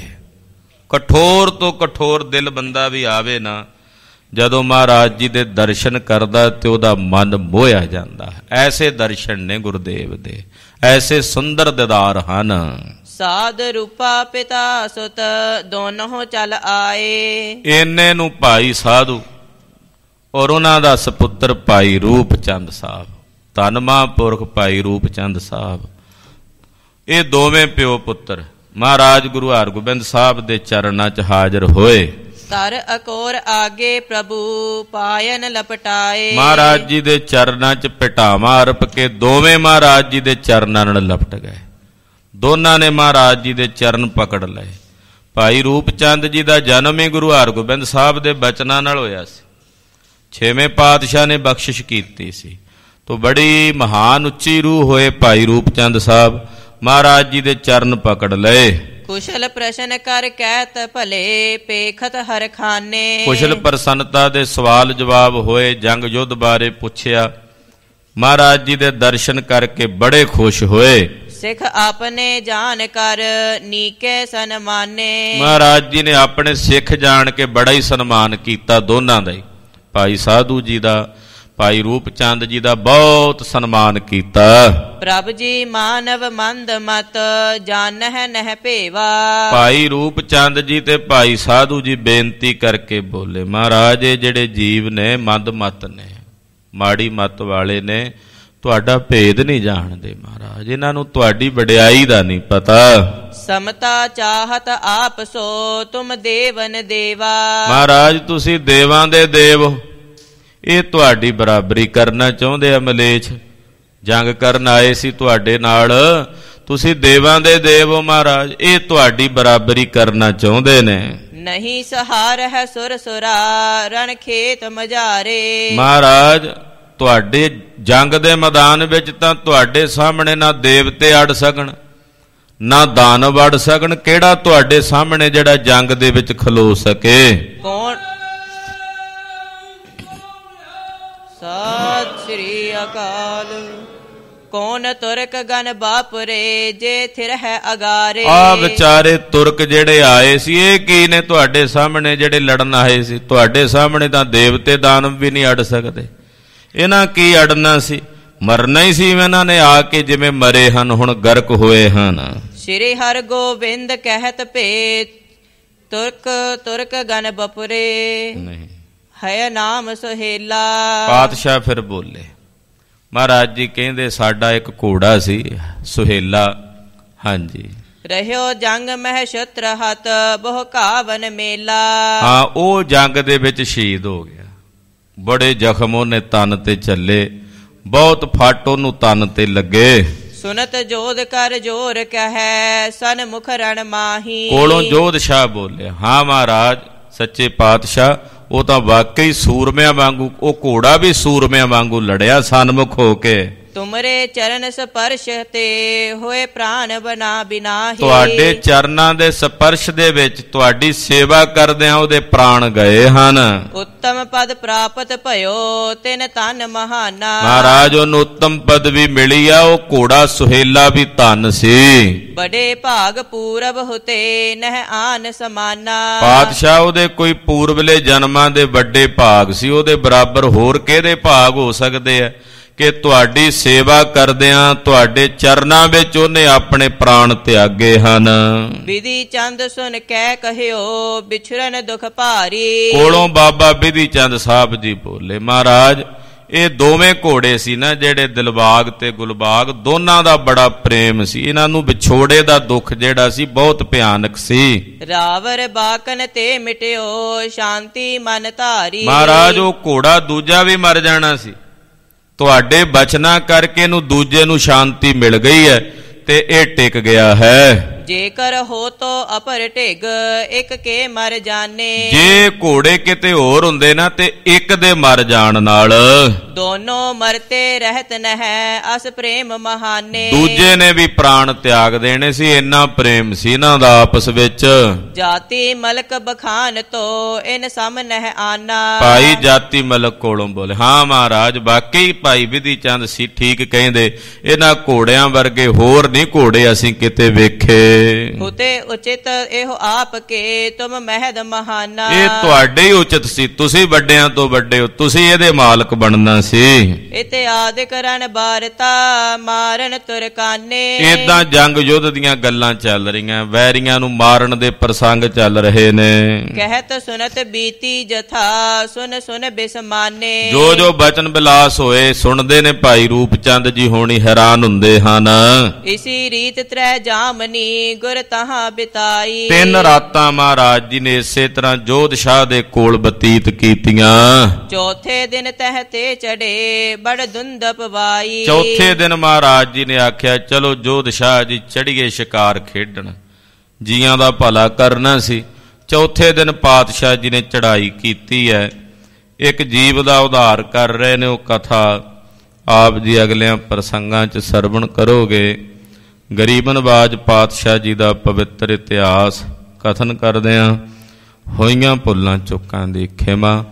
ਕਠੋਰ ਤੋਂ ਕਠੋਰ ਦਿਲ ਬੰਦਾ ਵੀ ਆਵੇ ਨਾ, ਜਦੋਂ ਮਹਾਰਾਜ ਜੀ ਦੇ ਦਰਸ਼ਨ ਕਰਦਾ ਤੇ ਉਹਦਾ ਮਨ ਮੋਹਿਆ ਜਾਂਦਾ। ਐਸੇ ਦਰਸ਼ਨ ਨੇ ਗੁਰਦੇਵ ਦੇ, ਐਸੇ ਸੁੰਦਰ ਦੀਦਾਰ ਹਨ। ਸਾਧ ਰੂਪਾ ਪਿਤਾ ਸੁਤ ਦੋਨੋਂ ਚੱਲ ਆਏ। ਇੰਨੇ ਨੂੰ ਭਾਈ ਸਾਧੂ ਔਰ ਉਹਨਾਂ ਦਾ ਸਪੁੱਤਰ ਭਾਈ ਰੂਪ ਚੰਦ ਸਾਹਿਬ, ਧੰਨ ਮਹਾਂਪੁਰਖ ਭਾਈ ਰੂਪ ਚੰਦ ਸਾਹਿਬ, ਇਹ ਦੋਵੇਂ ਪਿਓ ਪੁੱਤਰ ਮਹਾਰਾਜ ਗੁਰੂ ਹਰਗੋਬਿੰਦ ਸਾਹਿਬ ਦੇ ਚਰਨਾਂ 'ਚ ਹਾਜ਼ਰ ਹੋਏ। ਤਰ ਅਕੋਰ ਆਗੇ ਪ੍ਰਭੂ ਪਾਇਨ ਲਪਟਾਏ। ਮਹਾਰਾਜ ਜੀ ਦੇ ਚਰਨਾਂ 'ਚ ਪਿਟਾਵਾਂ ਅਰਪ ਕੇ ਦੋਵੇਂ ਮਹਾਰਾਜ ਜੀ ਦੇ ਚਰਨਾਂ ਨਾਲ ਲਪਟ ਗਏ। ਦੋਨਾਂ ਨੇ ਮਹਾਰਾਜ ਜੀ ਦੇ ਚਰਨ ਪਕੜ ਲਏ। ਭਾਈ ਰੂਪ ਚੰਦ ਜੀ ਦਾ ਜਨਮ ਹੀ ਗੁਰੂ ਹਰਗੋਬਿੰਦ ਸਾਹਿਬ ਦੇ ਬਚਨਾਂ ਨਾਲ ਹੋਇਆ ਸੀ। 6ਵੇਂ ਪਾਤਸ਼ਾਹ ਨੇ ਬਖਸ਼ਿਸ਼ ਕੀਤੀ ਸੀ। ਤੋ ਬੜੀ ਮਹਾਨ ਉੱਚੀ ਰੂਹ ਹੋਏ ਭਾਈ ਰੂਪ ਚੰਦ ਸਾਹਿਬ, ਮਹਾਰਾਜ ਜੀ ਦੇ ਚਰਨ ਪਕੜ ਲਏ। ਕੁਸ਼ਲ ਪ੍ਰਸ਼ਨ ਕਰ ਕਹਿਤ ਭਲੇ ਪੇਖਤ ਹਰ ਖਾਨੇ। ਕੁਸ਼ਲ ਪ੍ਰਸੰਨਤਾ ਦੇ ਸਵਾਲ ਜਵਾਬ ਹੋਏ। ਜੰਗ ਯੁੱਧ ਬਾਰੇ ਪੁੱਛਿਆ। ਮਹਾਰਾਜ ਜੀ ਦੇ ਦਰਸ਼ਨ ਕਰਕੇ ਬੜੇ ਖੁਸ਼ ਹੋਏ। ਸਿੱਖ ਆਪਣੇ ਜਾਣ ਕਰ ਨੀਕੇ ਸਨਮਾਨੇ। ਮਹਾਰਾਜ ਜੀ ਨੇ ਆਪਣੇ ਸਿੱਖ ਜਾਣ ਕੇ ਬੜਾ ਹੀ ਸਨਮਾਨ ਕੀਤਾ ਦੋਨਾਂ ਦਾ ਹੀ। ਭਾਈ ਸਾਧੂ ਜੀ ਦਾ, ਭਾਈ ਰੂਪ ਚੰਦ ਜੀ ਦਾ ਬਹੁਤ ਸਨਮਾਨ ਕੀਤਾ। ਪ੍ਰਭ ਜੀ ਮਾਨਵ ਮੰਦ ਮਤ ਜਾਣਹਿ ਨਹਿ ਭੇਵਾ। ਭਾਈ ਰੂਪ ਚੰਦ ਜੀ ਤੇ ਭਾਈ ਸਾਧੂ ਜੀ ਬੇਨਤੀ ਕਰਕੇ ਬੋਲੇ, ਮਹਾਰਾਜ ਇਹ ਜਿਹੜੇ ਜੀਵ ਨੇ ਮੰਦ ਮਤ ਨੇ, ਮਾੜੀ ਮਤ ਵਾਲੇ ਨੇ, ਤੁਹਾਡਾ ਭੇਦ ਨਹੀਂ ਜਾਣਦੇ ਮਹਾਰਾਜ। ਇਹਨਾਂ ਨੂੰ ਤੁਹਾਡੀ ਵਡਿਆਈ ਦਾ ਨਹੀਂ ਪਤਾ। ਸਮਤਾ ਚਾਹਤ ਆਪ ਸੋ ਤੁਮ ਦੇਵਨ ਦੇਵਾ। ਮਹਾਰਾਜ ਤੁਸੀਂ ਦੇਵਾਂ ਦੇ ਦੇਵ, ਇਹ ਤੁਹਾਡੀ ਬਰਾਬਰੀ ਕਰਨਾ ਚਾਹੁੰਦੇ ਆ ਮਲੇਛ। ਜੰਗ ਕਰਨ ਆਏ ਸੀ ਤੁਹਾਡੇ ਨਾਲ, ਤੁਸੀਂ ਦੇਵਾਂ ਦੇ ਦੇਵ ਹੋ ਮਹਾਰਾਜ, ਇਹ ਤੁਹਾਡੀ ਬਰਾਬਰੀ ਕਰਨਾ ਚਾਹੁੰਦੇ ਨੇ। ਨਹੀਂ ਸਹਾਰ ਹੈ ਸੁਰ ਸੁਰਾ ਰਣ ਖੇਤ ਮਝਾਰੇ। ਮਹਾਰਾਜ ਤੁਹਾਡੇ ਜੰਗ ਦੇ ਮੈਦਾਨ ਵਿੱਚ ਤਾਂ ਤੁਹਾਡੇ ਸਾਹਮਣੇ ਨਾ ਦੇਵਤੇ ਅੜ ਸਕਣ ਨਾ ਦਾਨਵ ਅੜ ਸਕਣ, ਕਿਹੜਾ ਤੁਹਾਡੇ ਸਾਹਮਣੇ ਜਿਹੜਾ ਜੰਗ ਦੇ ਵਿੱਚ ਖਲੋ ਸਕੇ? ਕੌਣ? ਸਤਿ ਸ੍ਰੀ ਅਕਾਲ। ਕੌਣ ਤੁਰਕ ਗਨ ਬਾਪਰੇ ਜੇ ਥਿਰ ਹੈ ਅਗਾਰੇ। ਆ ਵਿਚਾਰੇ ਤੁਰਕ ਜਿਹੜੇ ਆਏ ਸੀ, ਇਹ ਕੀ ਨੇ ਤੁਹਾਡੇ ਸਾਹਮਣੇ ਜਿਹੜੇ ਲੜਨ ਆਏ ਸੀ? ਤੁਹਾਡੇ ਸਾਹਮਣੇ ਤਾਂ ਦੇਵਤੇ ਦਾਨਵ ਵੀ ਨਹੀਂ ਅੜ ਸਕਦੇ, ਇਹਨਾਂ ਕੀ ਅੜਨਾ ਸੀ? ਮਰਨਾ ਹੀ ਸੀ ਇਹਨਾਂ ਨੇ ਆ ਕੇ, ਜਿਵੇਂ ਮਰੇ ਹਨ ਹੁਣ ਗਰਕ ਹੋਏ ਹਨ। ਸ਼੍ਰੀ ਹਰਿ ਗੋਬਿੰਦ ਕਹਿਤ ਭੇਤ ਤੁਰਕ ਤੁਰਕ ਗਨ ਬਪੁਰੇ ਨਹੀਂ ਹੈ ਨਾਮ ਸੁਹੇਲਾ। ਪਾਤਸ਼ਾਹ ਫਿਰ ਬੋਲੇ, ਮਹਾਰਾਜ ਜੀ ਕਹਿੰਦੇ ਸਾਡਾ ਇੱਕ ਘੋੜਾ ਸੀ ਸੁਹੇਲਾ, ਹਾਂਜੀ, ਰਹਿਓ ਜੰਗ ਮਹਿ ਸ਼ਤਰ ਹਤ ਬਹੁ ਕਾਵਨ ਮੇਲਾ। ਹਾਂ, ਉਹ ਜੰਗ ਦੇ ਵਿੱਚ ਸ਼ਹੀਦ ਹੋ ਗਿਆ, ਬੜੇ ਜ਼ਖਮ ਉਹਨੇ ਤਨ ਤੇ ਚੱਲੇ, ਬਹੁਤ ਫੱਟ ਉਹਨੂੰ ਤਨ ਤੇ ਲੱਗੇ। ਸੁਨਤ ਜੋਧ ਕਰ ਜੋਰ ਕਹੈ ਸਨਮੁਖ ਰਣ ਮਾਹੀ। ਕੋਲੋਂ ਜੋਧ ਸ਼ਾਹ ਬੋਲਿਆ, ਹਾਂ ਮਹਾਰਾਜ ਸੱਚੇ ਪਾਤਸ਼ਾਹ, ਉਹ ਤਾਂ ਵਾਕਈ ਸੂਰਮਿਆਂ ਵਾਂਗੂ, ਉਹ ਘੋੜਾ ਵੀ ਸੂਰਮਿਆਂ ਵਾਂਗੂ ਲੜਿਆ ਸਨਮੁਖ ਹੋ ਕੇ। ਤੁਮਰੇ ਚਰਨ ਸਪਰਸ਼ ਤੇ ਹੋਏ ਪ੍ਰਾਨ ਬਨਾ ਬਿਨਾਹੀ। ਤੁਹਾਡੇ ਚਰਨਾਂ ਦੇ ਸਪਰਸ਼ ਦੇ ਵਿੱਚ ਤੁਹਾਡੀ ਸੇਵਾ ਕਰਦਿਆਂ ਉਹਦੇ ਪ੍ਰਾਣ ਗਏ ਹਨ। ਉੱਤਮ ਪਦ ਪ੍ਰਾਪਤ ਭਇਓ ਤਿਨ ਤਨ ਮਹਾਨਾ। ਮਹਾਰਾਜ ਉਹਨੂੰ ਉੱਤਮ ਪਦਵੀ ਮਿਲੀ ਆ, ਉਹ ਘੋੜਾ ਸੁਹੇਲਾ ਵੀ ਧਨ ਸੀ। ਬੜੇ ਭਾਗ ਪੂਰਬ ਹੁਤੇ ਨਹਿ ਆਨ ਸਮਾਨਾ। ਪਾਤਸ਼ਾਹ ਉਹਦੇ ਕੋਈ ਪੂਰਬਲੇ ਜਨਮਾਂ ਦੇ ਵੱਡੇ ਭਾਗ ਸੀ, ਉਹਦੇ ਬਰਾਬਰ ਹੋਰ ਕਿਹਦੇ ਭਾਗ ਹੋ ਸਕਦੇ ਆ ਕਿ ਤੁਹਾਡੀ ਸੇਵਾ ਕਰਦਿਆਂ ਤੁਹਾਡੇ ਚਰਨਾਂ ਵਿੱਚ ਉਹਨੇ ਆਪਣੇ ਪ੍ਰਾਣ ਤਿਆਗੇ ਹਨ। ਵਿਧੀ ਚੰਦ ਸੁਨ ਕਹਿ ਕਹਿਓ ਵਿਛਰਨ ਦੁਖ ਭਾਰੀ। ਕੋਲੋਂ ਬਾਬਾ ਵਿਧੀ ਚੰਦ ਸਾਹਿਬ ਜੀ ਬੋਲੇ, ਮਹਾਰਾਜ ਇਹ ਦੋਵੇਂ ਘੋੜੇ ਸੀ ਨਾ ਜਿਹੜੇ ਦਿਲਬਾਗ ਤੇ ਗੁਲਬਾਗ, ਦੋਨਾਂ ਦਾ ਬੜਾ ਪ੍ਰੇਮ ਸੀ, ਇਹਨਾਂ ਨੂੰ ਵਿਛੋੜੇ ਦਾ ਦੁੱਖ ਜਿਹੜਾ ਸੀ ਬਹੁਤ ਭਿਆਨਕ ਸੀ। ਰਾਵਰ ਬਾਕਨ ਤੇ ਮਿਟਿਓ ਸ਼ਾਂਤੀ ਮਨ ਧਾਰੀ। ਮਹਾਰਾਜ ਉਹ ਘੋੜਾ ਦੂਜਾ ਵੀ ਮਰ ਜਾਣਾ ਸੀ, ਤੁਹਾਡੇ ਬਚਨਾਂ ਕਰਕੇ ਇਹਨੂੰ ਦੂਜੇ ਨੂੰ ਸ਼ਾਂਤੀ ਮਿਲ ਗਈ ਹੈ ਤੇ ਇਹ ਟਿਕ ਗਿਆ ਹੈ। ਜੇਕਰ ਹੋ ਤੋ ਅਪਰ ਢਿਗ ਇੱਕ ਕੇ ਮਰ ਜਾਣੇ। ਜੇ ਘੋੜੇ ਕਿਤੇ ਹੋਰ ਹੁੰਦੇ ਨਾ ਤੇ ਇੱਕ ਦੇ ਮਰ ਜਾਣ ਨਾਲ ਦੋਨੋਂ ਮਰਤੇ ਰਹਿਤ ਨਹਿ ਅਸ ਪ੍ਰੇਮ ਮਹਾਨੇ। ਦੂਜੇ ਨੇ ਵੀ ਪ੍ਰਾਣ ਤਿਆਗ ਦੇਣੇ ਸੀ, ਇੰਨਾ ਪ੍ਰੇਮ ਸੀ ਇਹਨਾਂ ਦਾ ਆਪਸ ਵਿੱਚ। ਜਾਤੀ ਮਲਕ ਬਖਾਨ ਤੋ ਇਨ ਸਮ ਨਹਿ ਆਨਾ। ਭਾਈ ਜਾਤੀ ਮਲਕ ਕੋਲੋਂ ਬੋਲੇ, ਹਾਂ ਮਹਾਰਾਜ ਵਾਕਈ ਭਾਈ ਵਿਧੀ ਚੰਦ ਸੀ ਠੀਕ ਕਹਿੰਦੇ, ਇਹਨਾਂ ਘੋੜਿਆਂ ਵਰਗੇ ਹੋਰ ਨਹੀਂ ਘੋੜੇ ਅਸੀਂ ਕਿਤੇ ਵੇਖੇ। ਹੁਤੇ ਉਚਿਤ ਇਹੋ ਆਪ ਕੇ ਤੁਮ ਮਹਿਦ ਮਹਾਨਾ। ਇਹ ਤੁਹਾਡੇ ਹੀ ਉਚਿਤ ਸੀ, ਤੁਸੀਂ ਵੱਡਿਆਂ ਤੋਂ ਵੱਡੇ ਹੋ, ਤੁਸੀਂ ਇਹਦੇ ਮਾਲਕ ਬਣਨਾ ਸੀ। ਇਤੇ ਆਦਿ ਕਰਨ ਬਾਰਤਾ ਮਾਰਨ ਤੁਰਕਾਨੇ। ਏਦਾਂ ਜੰਗ ਯੁੱਧ ਦੀਆਂ ਗੱਲਾਂ ਚੱਲ ਰਹੀਆਂ, ਵੈਰੀਆਂ ਨੂੰ ਮਾਰਨ ਦੇ ਪ੍ਰਸੰਗ ਚੱਲ ਰਹੇ ਨੇ। ਕਹਿਤ ਸੁਨਤ ਬੀਤੀ ਜਥਾ ਸੁਨ ਸੁਨ ਬਿਸਮਾਨੇ। ਜੋ ਜੋ ਬਚਨ ਬਿਲਾਸ ਹੋਏ ਸੁਣਦੇ ਨੇ ਭਾਈ ਰੂਪ ਚੰਦ ਜੀ ਹੋਣੀ ਹੈਰਾਨ ਹੁੰਦੇ ਹਨ। ਇਸੀ ਰੀਤ ਤ੍ਰੈ ਜਾਮਨੀ ਗੁਰ ਤਹਾਂ ਬਿਤਾਈ। 3 ਰਾਤਾਂ ਮਹਾਰਾਜ ਜੀ ਨੇ ਇਸੇ ਤਰ੍ਹਾਂ ਜੋਧ ਸ਼ਾਹ ਦੇ ਕੋਲ ਬਤੀਤ ਕੀਤੀਆਂ। ਚੌਥੇ ਦਿਨ ਤਹ ਤੇ ਚੜੇ ਬੜ ਧੁੰਦ ਪਵਾਈ। ਚੌਥੇ ਦਿਨ ਮਹਾਰਾਜ ਜੀ ਨੇ ਆਖਿਆ ਚਲੋ ਜੋਧ ਸ਼ਾਹ ਜੀ ਚੜੀਏ ਸ਼ਿਕਾਰ ਖੇਡਣ, ਜੀਆਂ ਦਾ ਭਲਾ ਕਰਨਾ ਸੀ। ਚੌਥੇ ਦਿਨ ਪਾਤਸ਼ਾਹ ਜੀ ਨੇ ਚੜਾਈ ਕੀਤੀ ਹੈ। ਇੱਕ ਜੀਵ ਦਾ ਉਧਾਰ ਕਰ ਰਹੇ ਨੇ, ਉਹ ਕਥਾ ਆਪ ਜੀ ਅਗਲਿਆਂ ਪ੍ਰਸੰਗਾਂ 'ਚ ਸਰਵਣ ਕਰੋਗੇ। ਗਰੀਬ ਨਵਾਜ ਪਾਤਸ਼ਾਹ ਜੀ ਦਾ ਪਵਿੱਤਰ ਇਤਿਹਾਸ ਕਥਨ ਕਰਦਿਆਂ ਹੋਈਆਂ ਭੁੱਲਾਂ ਚੁੱਕਾਂ ਦੀ ਖਿਮਾ